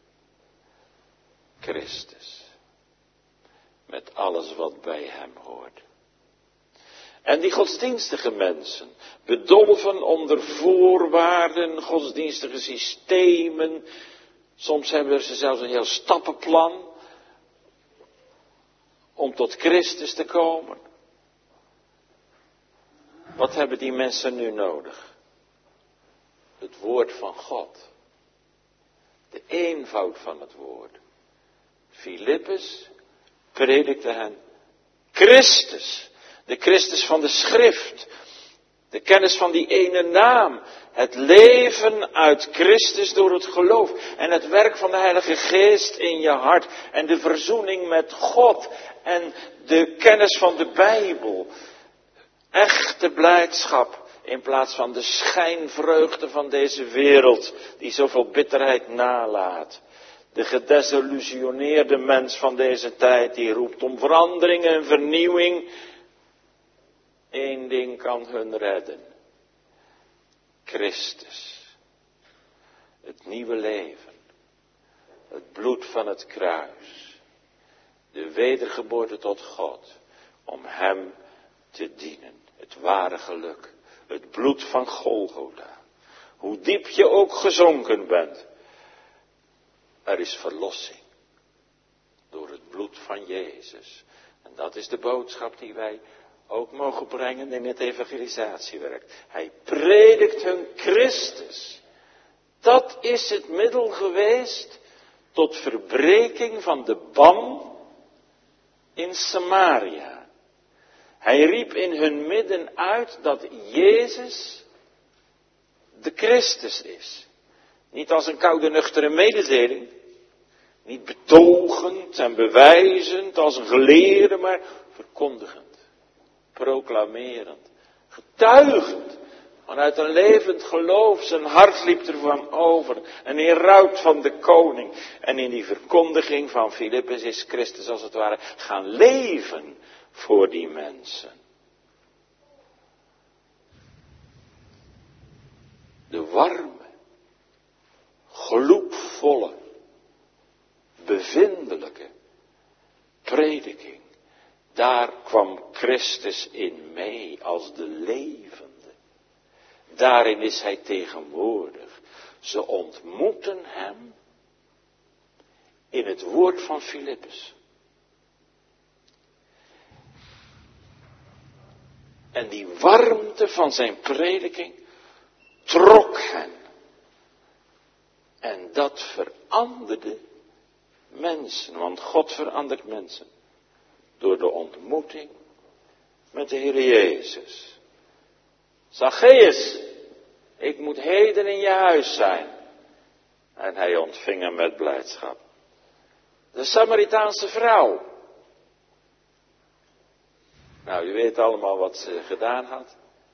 Christus. Met alles wat bij hem hoort. En die godsdienstige mensen, bedolven onder voorwaarden, godsdienstige systemen. Soms hebben ze zelfs een heel stappenplan om tot Christus te komen. Wat hebben die mensen nu nodig? Het woord van God. De eenvoud van het woord. Filippus predikte hen Christus. De Christus van de schrift. De kennis van die ene naam. Het leven uit Christus door het geloof. En het werk van de Heilige Geest in je hart. En de verzoening met God. En de kennis van de Bijbel. Echte blijdschap. In plaats van de schijnvreugde van deze wereld. Die zoveel bitterheid nalaat. De gedesillusioneerde mens van deze tijd. Die roept om verandering en vernieuwing. Eén ding kan hun redden. Christus. Het nieuwe leven. Het bloed van het kruis. De wedergeboorte tot God. Om hem te dienen. Het ware geluk. Het bloed van Golgotha. Hoe diep je ook gezonken bent. Er is verlossing. Door het bloed van Jezus. En dat is de boodschap die wij ook mogen brengen in het evangelisatiewerk. Hij predikt hun Christus. Dat is het middel geweest tot verbreking van de ban in Samaria. Hij riep in hun midden uit dat Jezus de Christus is. Niet als een koude nuchtere mededeling. Niet betogend en bewijzend als een geleerde, maar verkondigend. Proclamerend, getuigend Vanuit een levend geloof, zijn hart liep ervan over. En in rouw van de koning. En in die verkondiging van Filippus is Christus als het ware gaan leven voor die mensen. De warme, gloedvolle, bevindelijke prediking. Daar kwam Christus in mee als de levende. Daarin is hij tegenwoordig. Ze ontmoeten hem in het woord van Filippus. En die warmte van zijn prediking trok hen. En dat veranderde mensen, want God verandert mensen. Door de ontmoeting met de Heer Jezus. Zacchaeus, ik moet heden in je huis zijn. En hij ontving hem met blijdschap. De Samaritaanse vrouw. Nou, u weet allemaal wat ze gedaan had.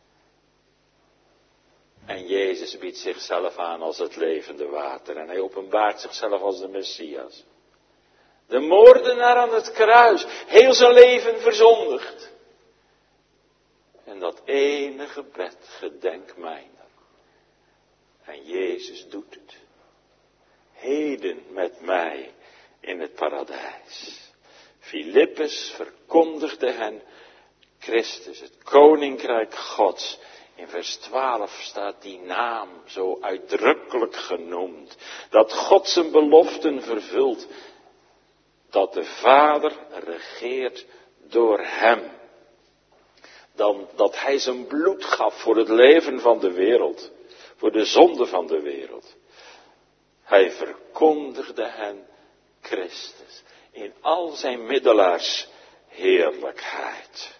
En Jezus biedt zichzelf aan als het levende water. En hij openbaart zichzelf als de Messias. De moordenaar aan het kruis. Heel zijn leven verzondigd. En dat ene gebed, gedenk mijner. En Jezus doet het. Heden met mij in het paradijs. Filippus verkondigde hen Christus, het koninkrijk Gods. In vers 12 staat die naam zo uitdrukkelijk genoemd. Dat God zijn beloften vervult. Dat de Vader regeert door hem. Dan dat hij zijn bloed gaf voor het leven van de wereld. Voor de zonde van de wereld. Hij verkondigde hen Christus. In al zijn middelaarsheerlijkheid.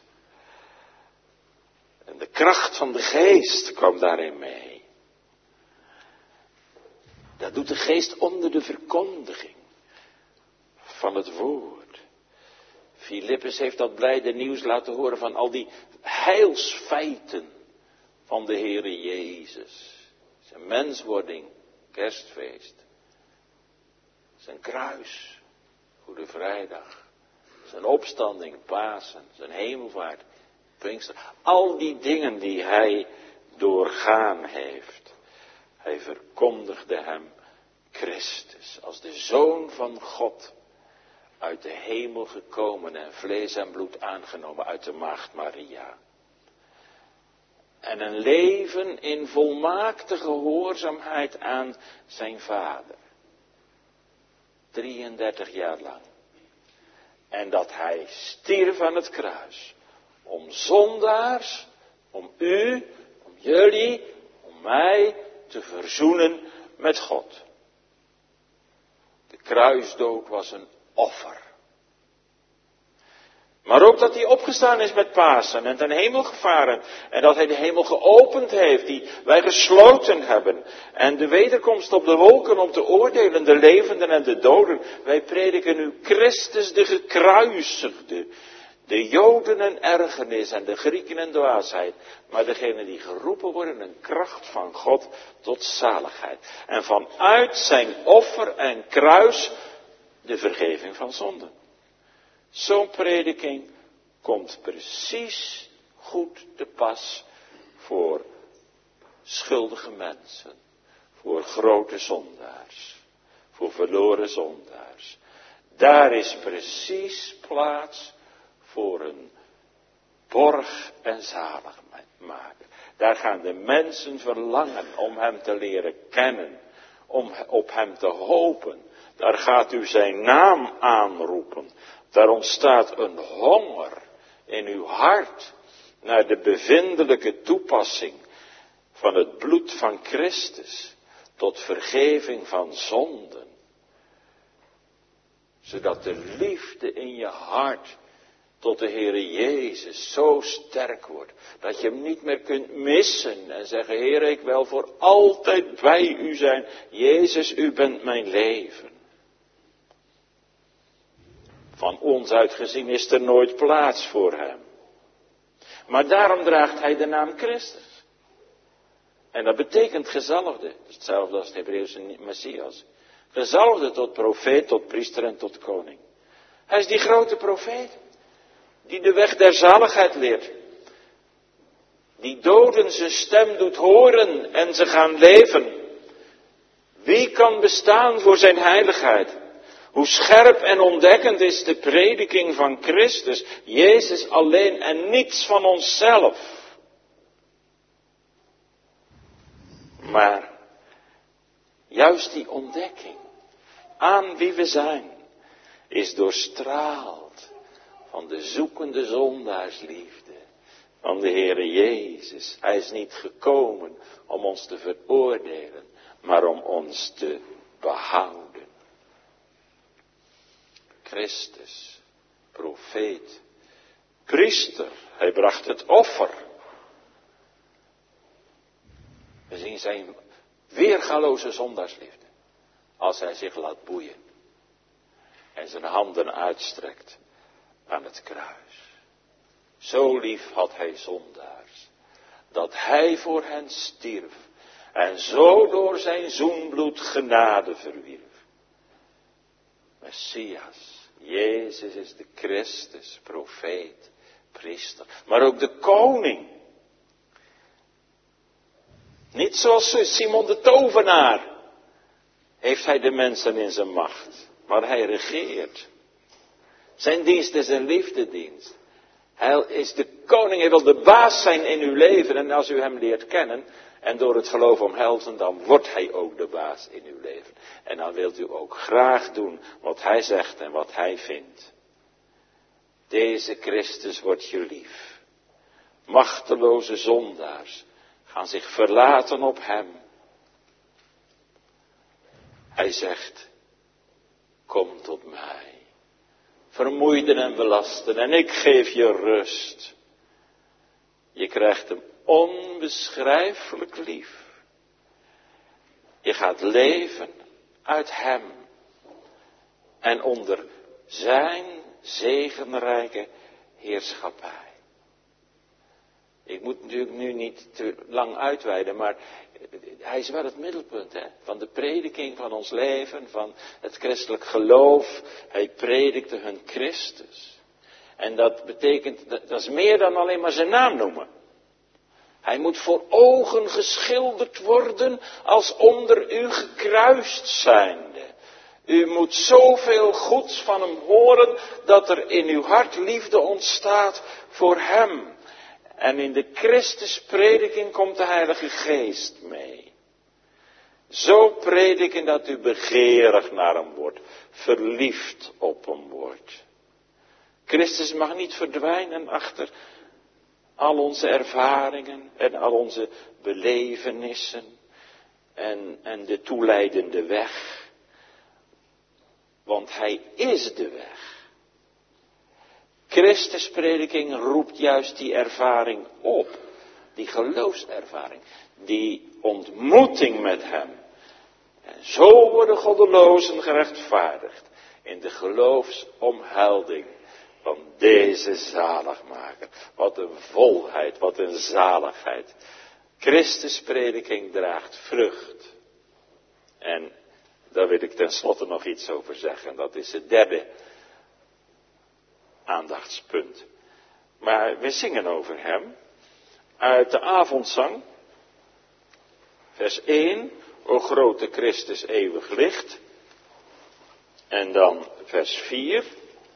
En de kracht van de geest kwam daarin mee. Dat doet de geest onder de verkondiging van het woord. Filippus heeft dat blijde nieuws laten horen van al die heilsfeiten van de Heere Jezus. Zijn menswording, kerstfeest. Zijn kruis, Goede Vrijdag. Zijn opstanding, Pasen. Zijn hemelvaart, Pinkster. Al die dingen die hij doorgaan heeft. Hij verkondigde hem Christus als de Zoon van God. Uit de hemel gekomen en vlees en bloed aangenomen uit de maagd Maria. En een leven in volmaakte gehoorzaamheid aan zijn vader. 33 jaar lang. En dat hij stierf aan het kruis. Om zondaars, om u, om jullie, om mij te verzoenen met God. De kruisdood was een offer. Maar ook dat hij opgestaan is met Pasen en ten hemel gevaren. En dat hij de hemel geopend heeft, die wij gesloten hebben. En de wederkomst op de wolken om te oordelen, de levenden en de doden. Wij prediken nu Christus de gekruisigde. De Joden een ergernis en de Grieken een dwaasheid. Maar degenen die geroepen worden een kracht van God tot zaligheid. En vanuit zijn offer en kruis de vergeving van zonden. Zo'n prediking komt precies goed te pas voor schuldige mensen, voor grote zondaars, voor verloren zondaars. Daar is precies plaats voor een borg en zaligmaker. Daar gaan de mensen verlangen om hem te leren kennen, om op hem te hopen. Daar gaat u zijn naam aanroepen. Daar ontstaat een honger in uw hart naar de bevindelijke toepassing van het bloed van Christus tot vergeving van zonden. Zodat de liefde in je hart tot de Heere Jezus zo sterk wordt, dat je hem niet meer kunt missen en zeggen, Heere, ik wil voor altijd bij u zijn. Jezus, u bent mijn leven. Van ons uit gezien is er nooit plaats voor hem. Maar daarom draagt hij de naam Christus. En dat betekent gezalfde. Hetzelfde als het Hebreeuwse Messias. Gezalfde tot profeet, tot priester en tot koning. Hij is die grote profeet. Die de weg der zaligheid leert. Die doden zijn stem doet horen en ze gaan leven. Wie kan bestaan voor zijn heiligheid? Hoe scherp en ontdekkend is de prediking van Christus. Jezus alleen en niets van onszelf. Maar juist die ontdekking aan wie we zijn, is doorstraald van de zoekende zondaarsliefde van de Heere Jezus. Hij is niet gekomen om ons te veroordelen, maar om ons te behouden. Christus, profeet, priester, hij bracht het offer. We zien zijn weergaloze zondaarsliefde. Als hij zich laat boeien. En zijn handen uitstrekt aan het kruis. Zo lief had hij zondaars. Dat hij voor hen stierf. En zo door zijn zoenbloed genade verwierf. Messias. Jezus is de Christus, profeet, priester. Maar ook de koning. Niet zoals Simon de tovenaar heeft hij de mensen in zijn macht. Maar hij regeert. Zijn dienst is een liefdedienst. Hij is de koning, hij wil de baas zijn in uw leven. En als u hem leert kennen en door het geloof omhelzen, dan wordt hij ook de baas in uw leven. En dan wilt u ook graag doen wat hij zegt en wat hij vindt. Deze Christus wordt je lief. Machteloze zondaars gaan zich verlaten op hem. Hij zegt, kom tot mij, vermoeiden en belasten, en ik geef je rust. Je krijgt hem onbeschrijfelijk lief. Je gaat leven uit hem en onder zijn zegenrijke heerschappij. Ik moet natuurlijk nu niet te lang uitweiden, maar hij is wel het middelpunt van de prediking van ons leven, van het christelijk geloof. Hij predikte hun Christus. En dat betekent, dat is meer dan alleen maar zijn naam noemen. Hij moet voor ogen geschilderd worden als onder u gekruist zijnde. U moet zoveel goeds van hem horen dat er in uw hart liefde ontstaat voor hem. En in de Christusprediking komt de Heilige Geest mee. Zo prediken dat u begeerig naar hem wordt, verliefd op hem wordt. Christus mag niet verdwijnen achter al onze ervaringen en al onze belevenissen en de toeleidende weg. Want hij is de weg. Christusprediking roept juist die ervaring op. Die geloofservaring. Die ontmoeting met hem. En zo worden goddelozen gerechtvaardigd. In de geloofsomhelding van deze zaligmaker. Wat een volheid, wat een zaligheid. Christusprediking draagt vrucht. En daar wil ik tenslotte nog iets over zeggen. Dat is het derde aandachtspunt. Maar we zingen over hem. Uit de avondzang. Vers 1. O grote Christus eeuwig licht. En dan vers 4.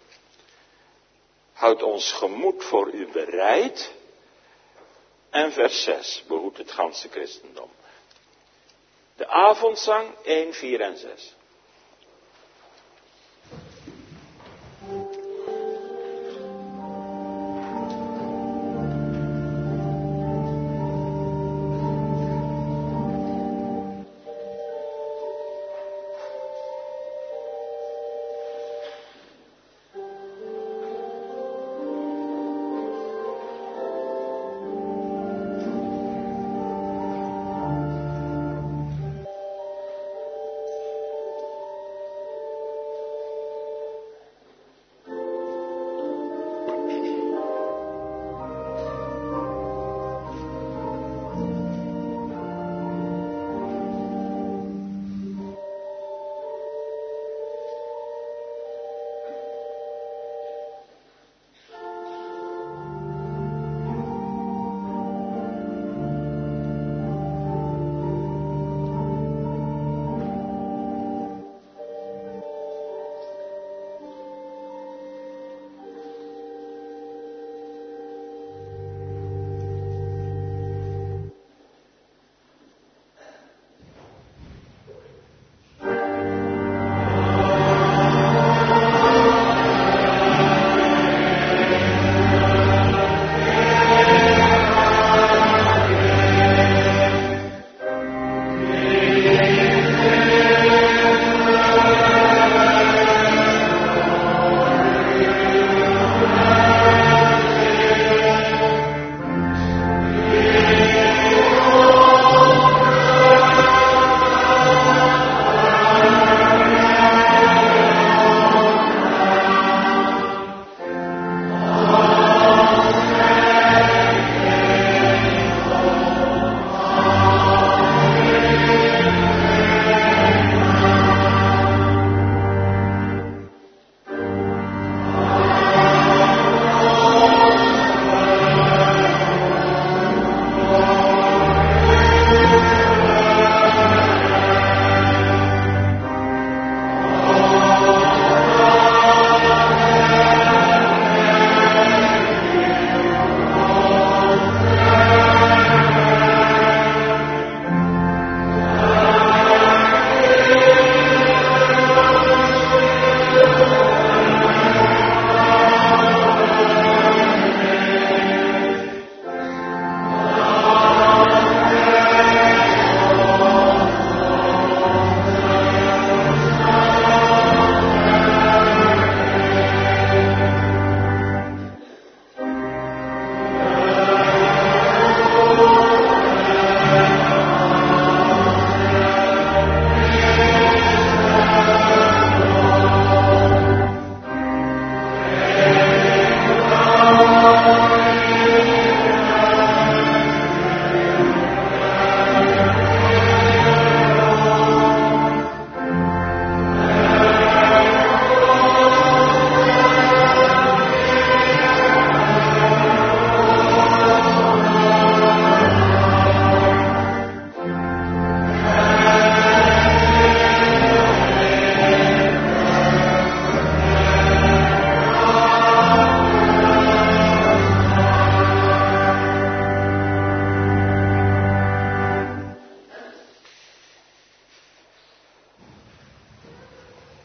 Houd ons gemoed voor u bereid. En vers 6. Behoedt het ganse christendom. De avondzang 1, 4 en 6.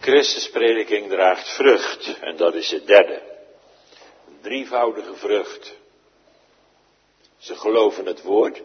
Christus' prediking draagt vrucht en dat is het derde. Een drievoudige vrucht. Ze geloven het woord.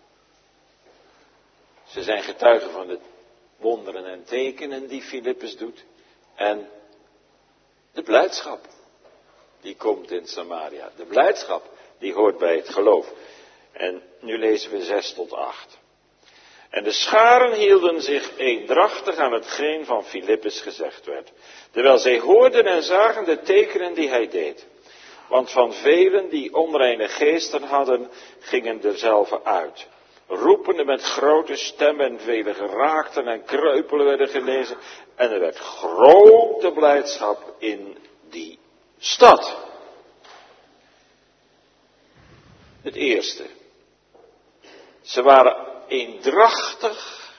Ze zijn getuigen van de wonderen en tekenen die Filippus doet. En de blijdschap die komt in Samaria. De blijdschap die hoort bij het geloof. En nu lezen we 6 tot 8. En de scharen hielden zich eendrachtig aan hetgeen van Filippus gezegd werd, terwijl zij hoorden en zagen de tekenen die hij deed. Want van velen die onreine geesten hadden, gingen derzelve uit, roepende met grote stem en velen geraakten en kreupelen werden genezen. En er werd grote blijdschap in die stad. Het eerste. Ze waren eendrachtig.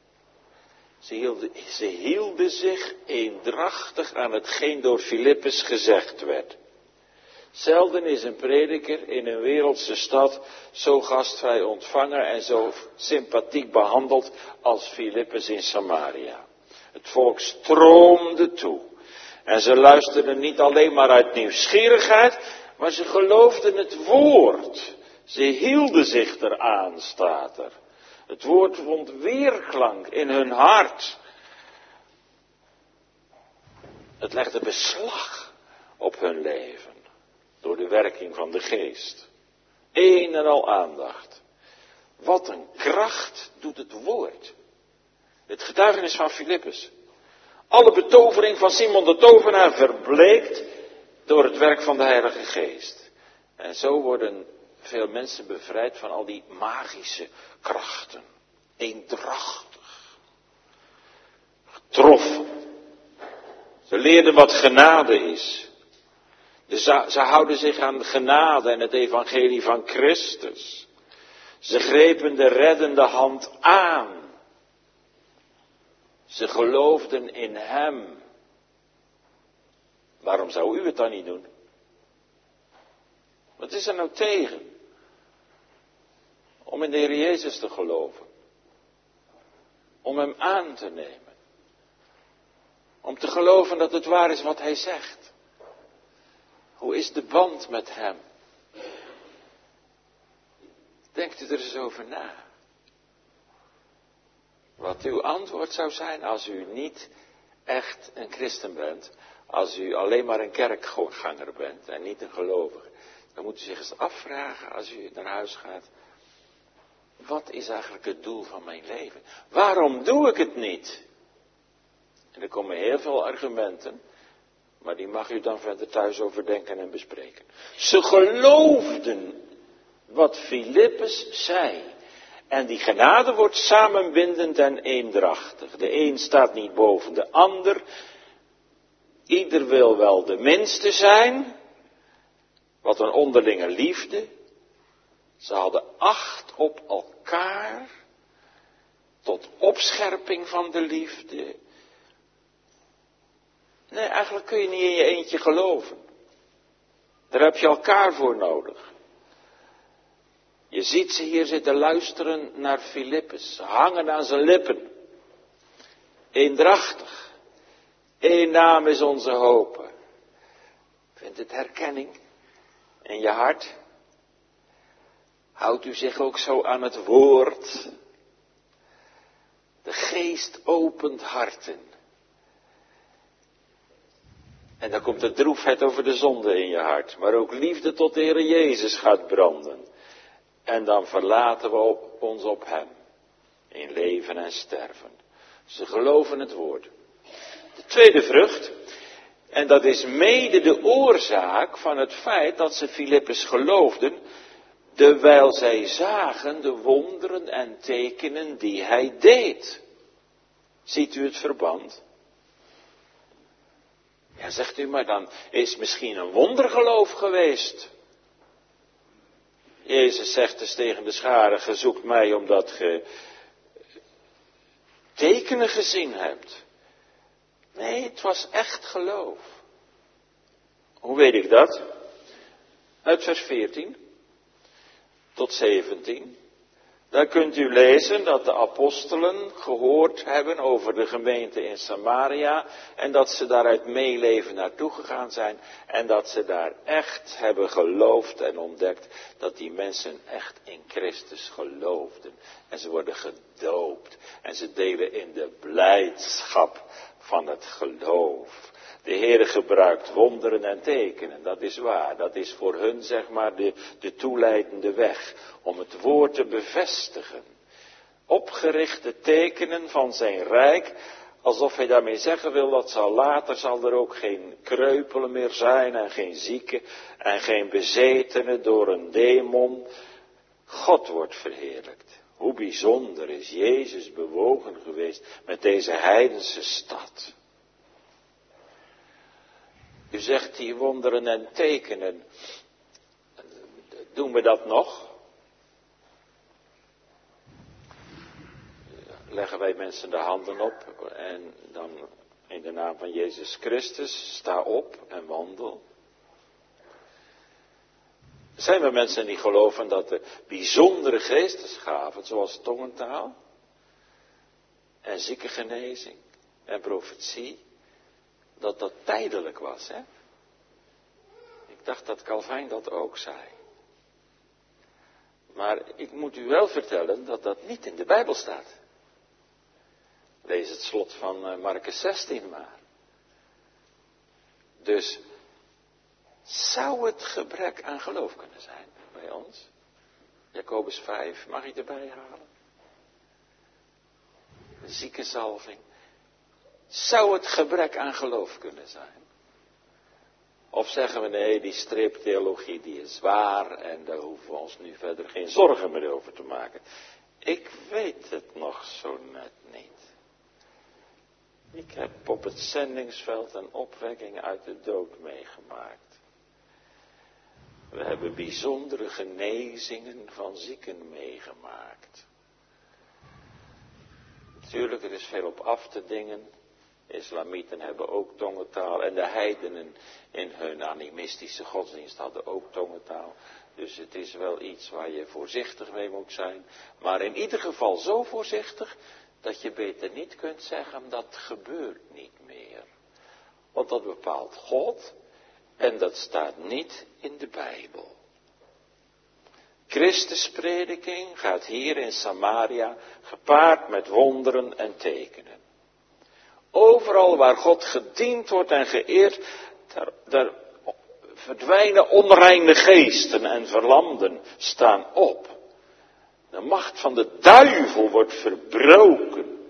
Ze hielden zich eendrachtig aan hetgeen door Filippus gezegd werd. Zelden is een prediker in een wereldse stad zo gastvrij ontvangen en zo sympathiek behandeld als Filippus in Samaria. Het volk stroomde toe. En ze luisterden niet alleen maar uit nieuwsgierigheid, maar ze geloofden het woord. Ze hielden zich eraan, staat er. Het woord vond weerklank in hun hart. Het legde beslag op hun leven. Door de werking van de geest. Een en al aandacht. Wat een kracht doet het woord. Het getuigenis van Filippus. Alle betovering van Simon de tovenaar verbleekt door het werk van de Heilige Geest. En zo worden veel mensen bevrijd van al die magische krachten. Eendrachtig. Getroffen. Ze leerden wat genade is. Ze houden zich aan genade en het evangelie van Christus. Ze grepen de reddende hand aan. Ze geloofden in hem. Waarom zou u het dan niet doen? Wat is er nou tegen? Om in de Heer Jezus te geloven. Om hem aan te nemen. Om te geloven dat het waar is wat hij zegt. Hoe is de band met hem? Denkt u er eens over na. Wat uw antwoord zou zijn als u niet echt een christen bent. Als u alleen maar een kerkganger bent en niet een gelovige. Dan moet u zich eens afvragen als u naar huis gaat. Wat is eigenlijk het doel van mijn leven? Waarom doe ik het niet? En er komen heel veel argumenten. Maar die mag u dan verder thuis overdenken en bespreken. Ze geloofden wat Filippus zei. En die genade wordt samenbindend en eendrachtig. De een staat niet boven de ander. Ieder wil wel de minste zijn. Wat een onderlinge liefde. Ze hadden acht op elkaar. Tot opscherping van de liefde. Nee, eigenlijk kun je niet in je eentje geloven. Daar heb je elkaar voor nodig. Je ziet ze hier zitten luisteren naar Filippus. Hangen aan zijn lippen. Eendrachtig. Eén naam is onze hoop. Vindt het herkenning in je hart? Houdt u zich ook zo aan het woord? De geest opent harten. En dan komt de droefheid over de zonde in je hart. Maar ook liefde tot de Heer Jezus gaat branden. En dan verlaten we ons op hem. In leven en sterven. Ze geloven het woord. De tweede vrucht. En dat is mede de oorzaak van het feit dat ze Filippus geloofden. Terwijl zij zagen de wonderen en tekenen die hij deed. Ziet u het verband? Ja, zegt u, maar dan is misschien een wondergeloof geweest. Jezus zegt dus tegen de scharen, ge zoekt mij omdat ge tekenen gezien hebt. Nee, het was echt geloof. Hoe weet ik dat? Uit vers 14 tot 17. Daar kunt u lezen dat de apostelen gehoord hebben over de gemeente in Samaria en dat ze daar uit meeleven naartoe gegaan zijn en dat ze daar echt hebben geloofd en ontdekt dat die mensen echt in Christus geloofden. En ze worden gedoopt en ze delen in de blijdschap van het geloof. De Heere gebruikt wonderen en tekenen, dat is waar. Dat is voor hun zeg maar de toeleidende weg om het woord te bevestigen. Opgerichte tekenen van zijn rijk, alsof hij daarmee zeggen wil dat later zal er ook geen kreupelen meer zijn en geen zieken en geen bezetenen door een demon. God wordt verheerlijkt. Hoe bijzonder is Jezus bewogen geweest met deze heidense stad. U zegt die wonderen en tekenen, doen we dat nog? Leggen wij mensen de handen op en dan in de naam van Jezus Christus, sta op en wandel. Zijn er mensen die geloven dat de bijzondere geestesgaven, zoals tongentaal en ziekengenezing en profetie, dat dat tijdelijk was, hè? Ik dacht dat Calvijn dat ook zei. Maar ik moet u wel vertellen dat dat niet in de Bijbel staat. Lees het slot van Marcus 16 maar. Dus zou het gebrek aan geloof kunnen zijn bij ons? Jacobus 5, mag ik erbij halen? De ziekenzalving. Zou het gebrek aan geloof kunnen zijn? Of zeggen we nee, die streeptheologie die is waar en daar hoeven we ons nu verder geen zorgen meer over te maken. Ik weet het nog zo net niet. Ik heb op het zendingsveld een opwekking uit de dood meegemaakt. We hebben bijzondere genezingen van zieken meegemaakt. Natuurlijk, er is veel op af te dingen. Islamieten hebben ook tongentaal en de heidenen in hun animistische godsdienst hadden ook tongentaal. Dus het is wel iets waar je voorzichtig mee moet zijn. Maar in ieder geval zo voorzichtig dat je beter niet kunt zeggen dat gebeurt niet meer. Want dat bepaalt God en dat staat niet in de Bijbel. Christusprediking gaat hier in Samaria gepaard met wonderen en tekenen. Overal waar God gediend wordt en geëerd, daar verdwijnen onreine geesten en verlamden staan op. De macht van de duivel wordt verbroken.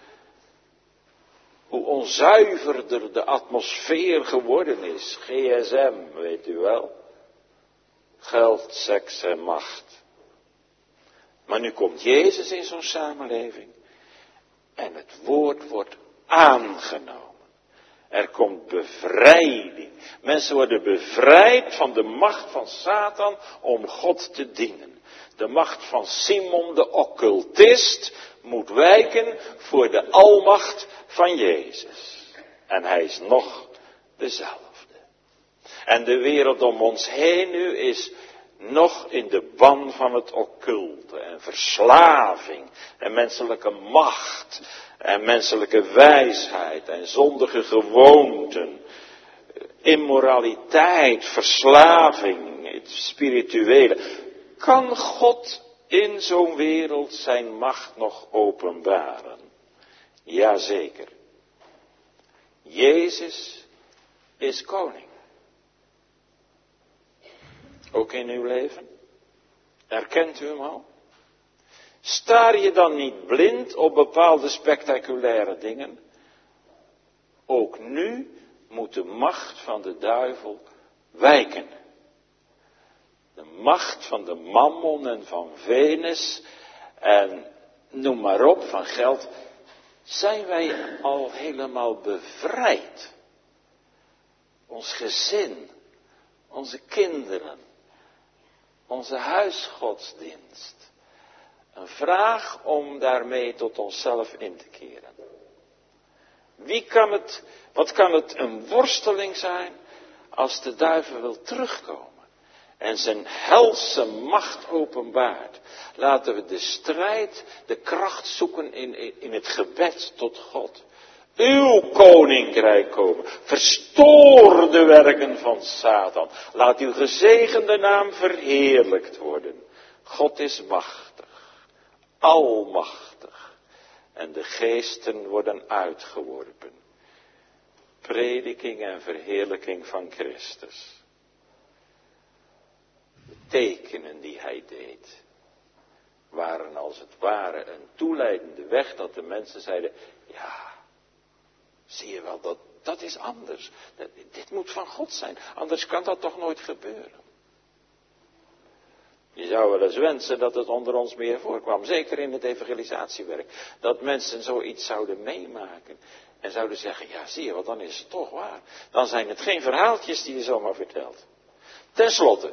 Hoe onzuiverder de atmosfeer geworden is, GSM, weet u wel. Geld, seks en macht. Maar nu komt Jezus in zo'n samenleving en het woord wordt aangenomen. Er komt bevrijding. Mensen worden bevrijd van de macht van Satan om God te dienen. De macht van Simon de occultist moet wijken voor de almacht van Jezus. En hij is nog dezelfde. En de wereld om ons heen nu is nog in de ban van het occulte en verslaving en menselijke macht en menselijke wijsheid en zondige gewoonten, immoraliteit, verslaving, het spirituele. Kan God in zo'n wereld zijn macht nog openbaren? Jazeker. Jezus is koning. Ook in uw leven? Erkent u hem al? Staar je dan niet blind op bepaalde spectaculaire dingen? Ook nu moet de macht van de duivel wijken. De macht van de mammon en van Venus en noem maar op, van geld. Zijn wij al helemaal bevrijd? Ons gezin, onze kinderen, onze huisgodsdienst. Een vraag om daarmee tot onszelf in te keren. Wat kan het een worsteling zijn als de duivel wil terugkomen? en zijn helse macht openbaart. Laten we de strijd, de kracht zoeken in het gebed tot God. Uw koninkrijk komen. Verstoor de werken van Satan. Laat uw gezegende naam verheerlijkt worden. God is machtig, almachtig. En de geesten worden uitgeworpen. Prediking en verheerlijking van Christus. De tekenen die hij deed, waren als het ware een toeleidende weg dat de mensen zeiden, ja, zie je wel, dat is anders. Dit moet van God zijn, anders kan dat toch nooit gebeuren. Je zou wel eens wensen dat het onder ons meer voorkwam, zeker in het evangelisatiewerk. Dat mensen zoiets zouden meemaken en zouden zeggen, ja zie je wel, dan is het toch waar. Dan zijn het geen verhaaltjes die je zomaar vertelt. Ten slotte,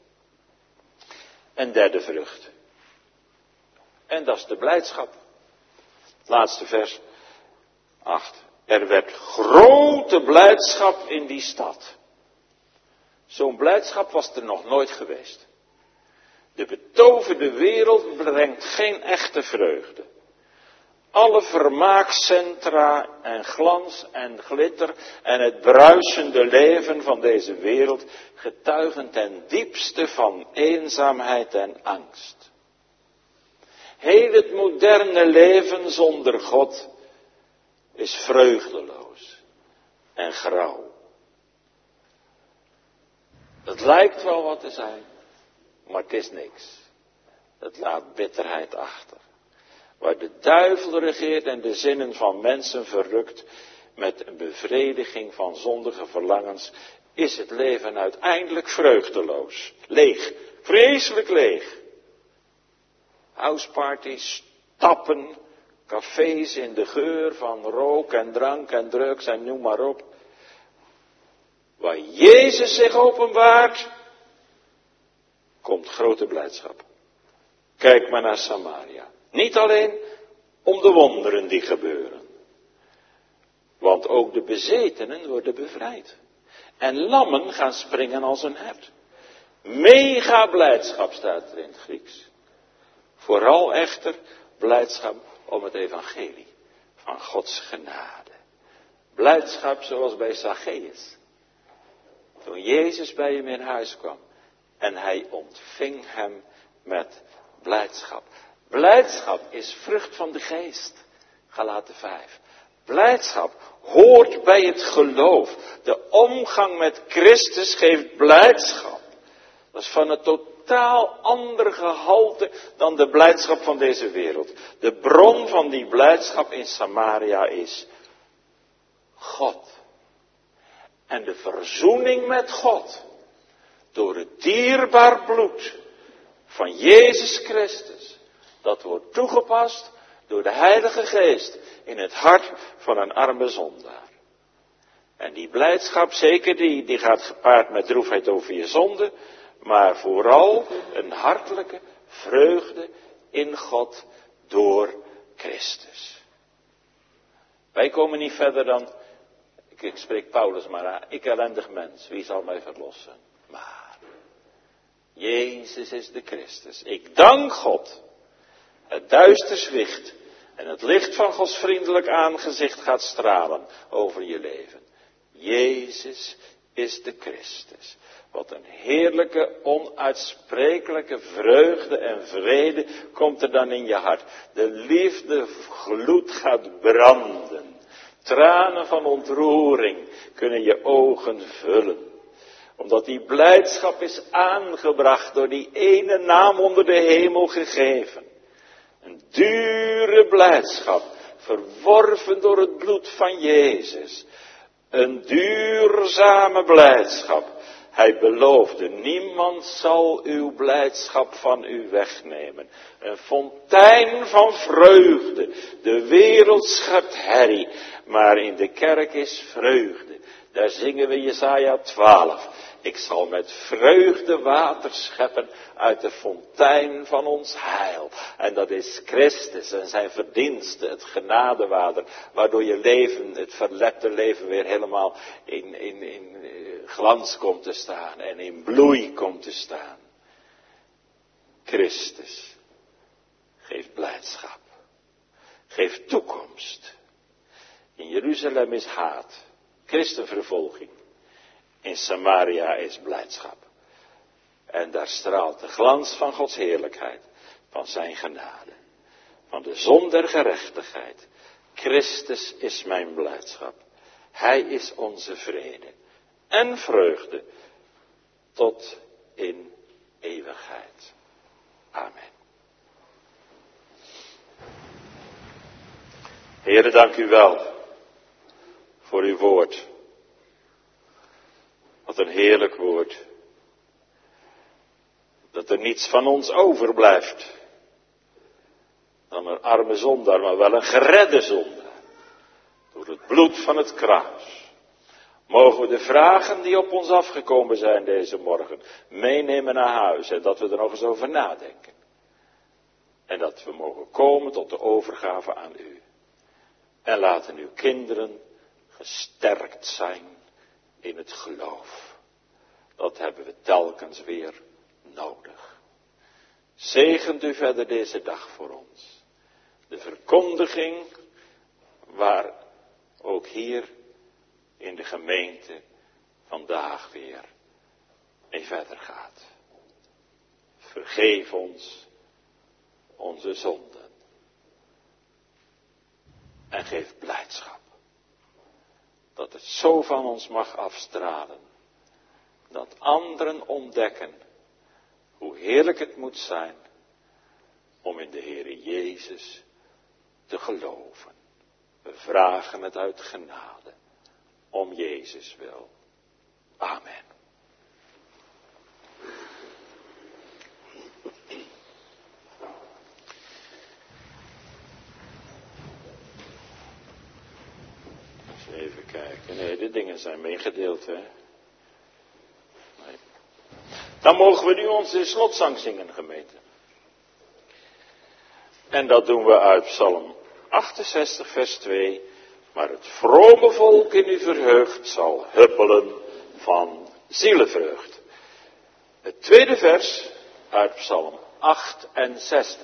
een derde vrucht. En dat is de blijdschap. Het laatste vers, 8. Er werd grote blijdschap in die stad. Zo'n blijdschap was er nog nooit geweest. De betoverde wereld brengt geen echte vreugde. Alle vermaakcentra en glans en glitter en het bruisende leven van deze wereld getuigen ten diepste van eenzaamheid en angst. Heel het moderne leven zonder God is vreugdeloos en grauw. Het lijkt wel wat te zijn, maar het is niks. Het laat bitterheid achter. Waar de duivel regeert en de zinnen van mensen verrukt met een bevrediging van zondige verlangens, is het leven uiteindelijk vreugdeloos. Leeg, vreselijk leeg. Houseparties, stappen, cafés in de geur van rook en drank en drugs en noem maar op. Waar Jezus zich openbaart, komt grote blijdschap. Kijk maar naar Samaria. Niet alleen om de wonderen die gebeuren. Want ook de bezetenen worden bevrijd. En lammen gaan springen als een hert. Mega blijdschap staat er in het Grieks. Vooral echter blijdschap om het evangelie van Gods genade. Blijdschap zoals bij Zacchaeus. Toen Jezus bij hem in huis kwam. En hij ontving hem met blijdschap. Blijdschap is vrucht van de geest. Galaten 5. Blijdschap hoort bij het geloof. De omgang met Christus geeft blijdschap. Dat is van een totaal ander gehalte dan de blijdschap van deze wereld. De bron van die blijdschap in Samaria is God. En de verzoening met God door het dierbaar bloed van Jezus Christus, dat wordt toegepast door de Heilige Geest in het hart van een arme zondaar. En die blijdschap, zeker die gaat gepaard met droefheid over je zonde, maar vooral een hartelijke vreugde in God door Christus. Wij komen niet verder dan, ik spreek Paulus maar aan, ik ellendig mens, wie zal mij verlossen? Maar Jezus is de Christus. Ik dank God. Het duister zwicht en het licht van Gods vriendelijk aangezicht gaat stralen over je leven. Jezus is de Christus. Wat een heerlijke, onuitsprekelijke vreugde en vrede komt er dan in je hart. De liefde gloed gaat branden. Tranen van ontroering kunnen je ogen vullen. Omdat die blijdschap is aangebracht door die ene naam onder de hemel gegeven. Een dure blijdschap, verworven door het bloed van Jezus. Een duurzame blijdschap. Hij beloofde, niemand zal uw blijdschap van u wegnemen. Een fontein van vreugde. De wereld schept herrie, maar in de kerk is vreugde. Daar zingen we Jesaja 12. Ik zal met vreugde water scheppen uit de fontein van ons heil. En dat is Christus en zijn verdienste, het genadewater, waardoor je leven, het verlepte leven weer helemaal in glans komt te staan en in bloei komt te staan. Christus geeft blijdschap, geeft toekomst. In Jeruzalem is haat, christenvervolging. In Samaria is blijdschap. En daar straalt de glans van Gods heerlijkheid, van zijn genade, van de zon der gerechtigheid. Christus is mijn blijdschap. Hij is onze vrede en vreugde tot in eeuwigheid. Amen. Heere, dank u wel voor uw woord. Wat een heerlijk woord. Dat er niets van ons overblijft dan een arme zondaar, maar wel een geredde zondaar. Door het bloed van het kruis. Mogen we de vragen die op ons afgekomen zijn deze morgen meenemen naar huis en dat we er nog eens over nadenken. En dat we mogen komen tot de overgave aan u. En laten uw kinderen gesterkt zijn in het geloof. Dat hebben we telkens weer nodig. Zegent u verder deze dag voor ons. De verkondiging waar ook hier in de gemeente vandaag weer mee verder gaat. Vergeef ons onze zonden. En geef blijdschap. Dat het zo van ons mag afstralen. Dat anderen ontdekken hoe heerlijk het moet zijn om in de Heere Jezus te geloven. We vragen het uit genade. Om Jezus wil. Amen. Even kijken. Nee, de dingen zijn meegedeeld, hè. Nee. Dan mogen we nu onze slotzang zingen, gemeente. En dat doen we uit Psalm 68, vers 2. Maar het vrome volk in u verheugd zal huppelen van zielevreugd. Het tweede vers uit Psalm 68.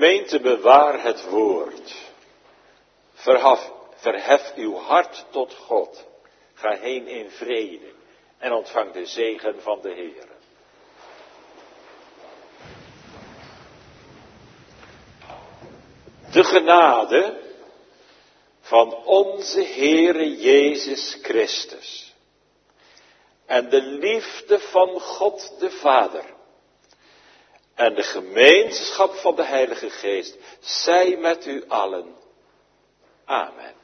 Gemeente, bewaar het woord. Verhef uw hart tot God. Ga heen in vrede en ontvang de zegen van de Heer. De genade van onze Heere Jezus Christus en de liefde van God de Vader en de gemeenschap van de Heilige Geest zij met u allen. Amen.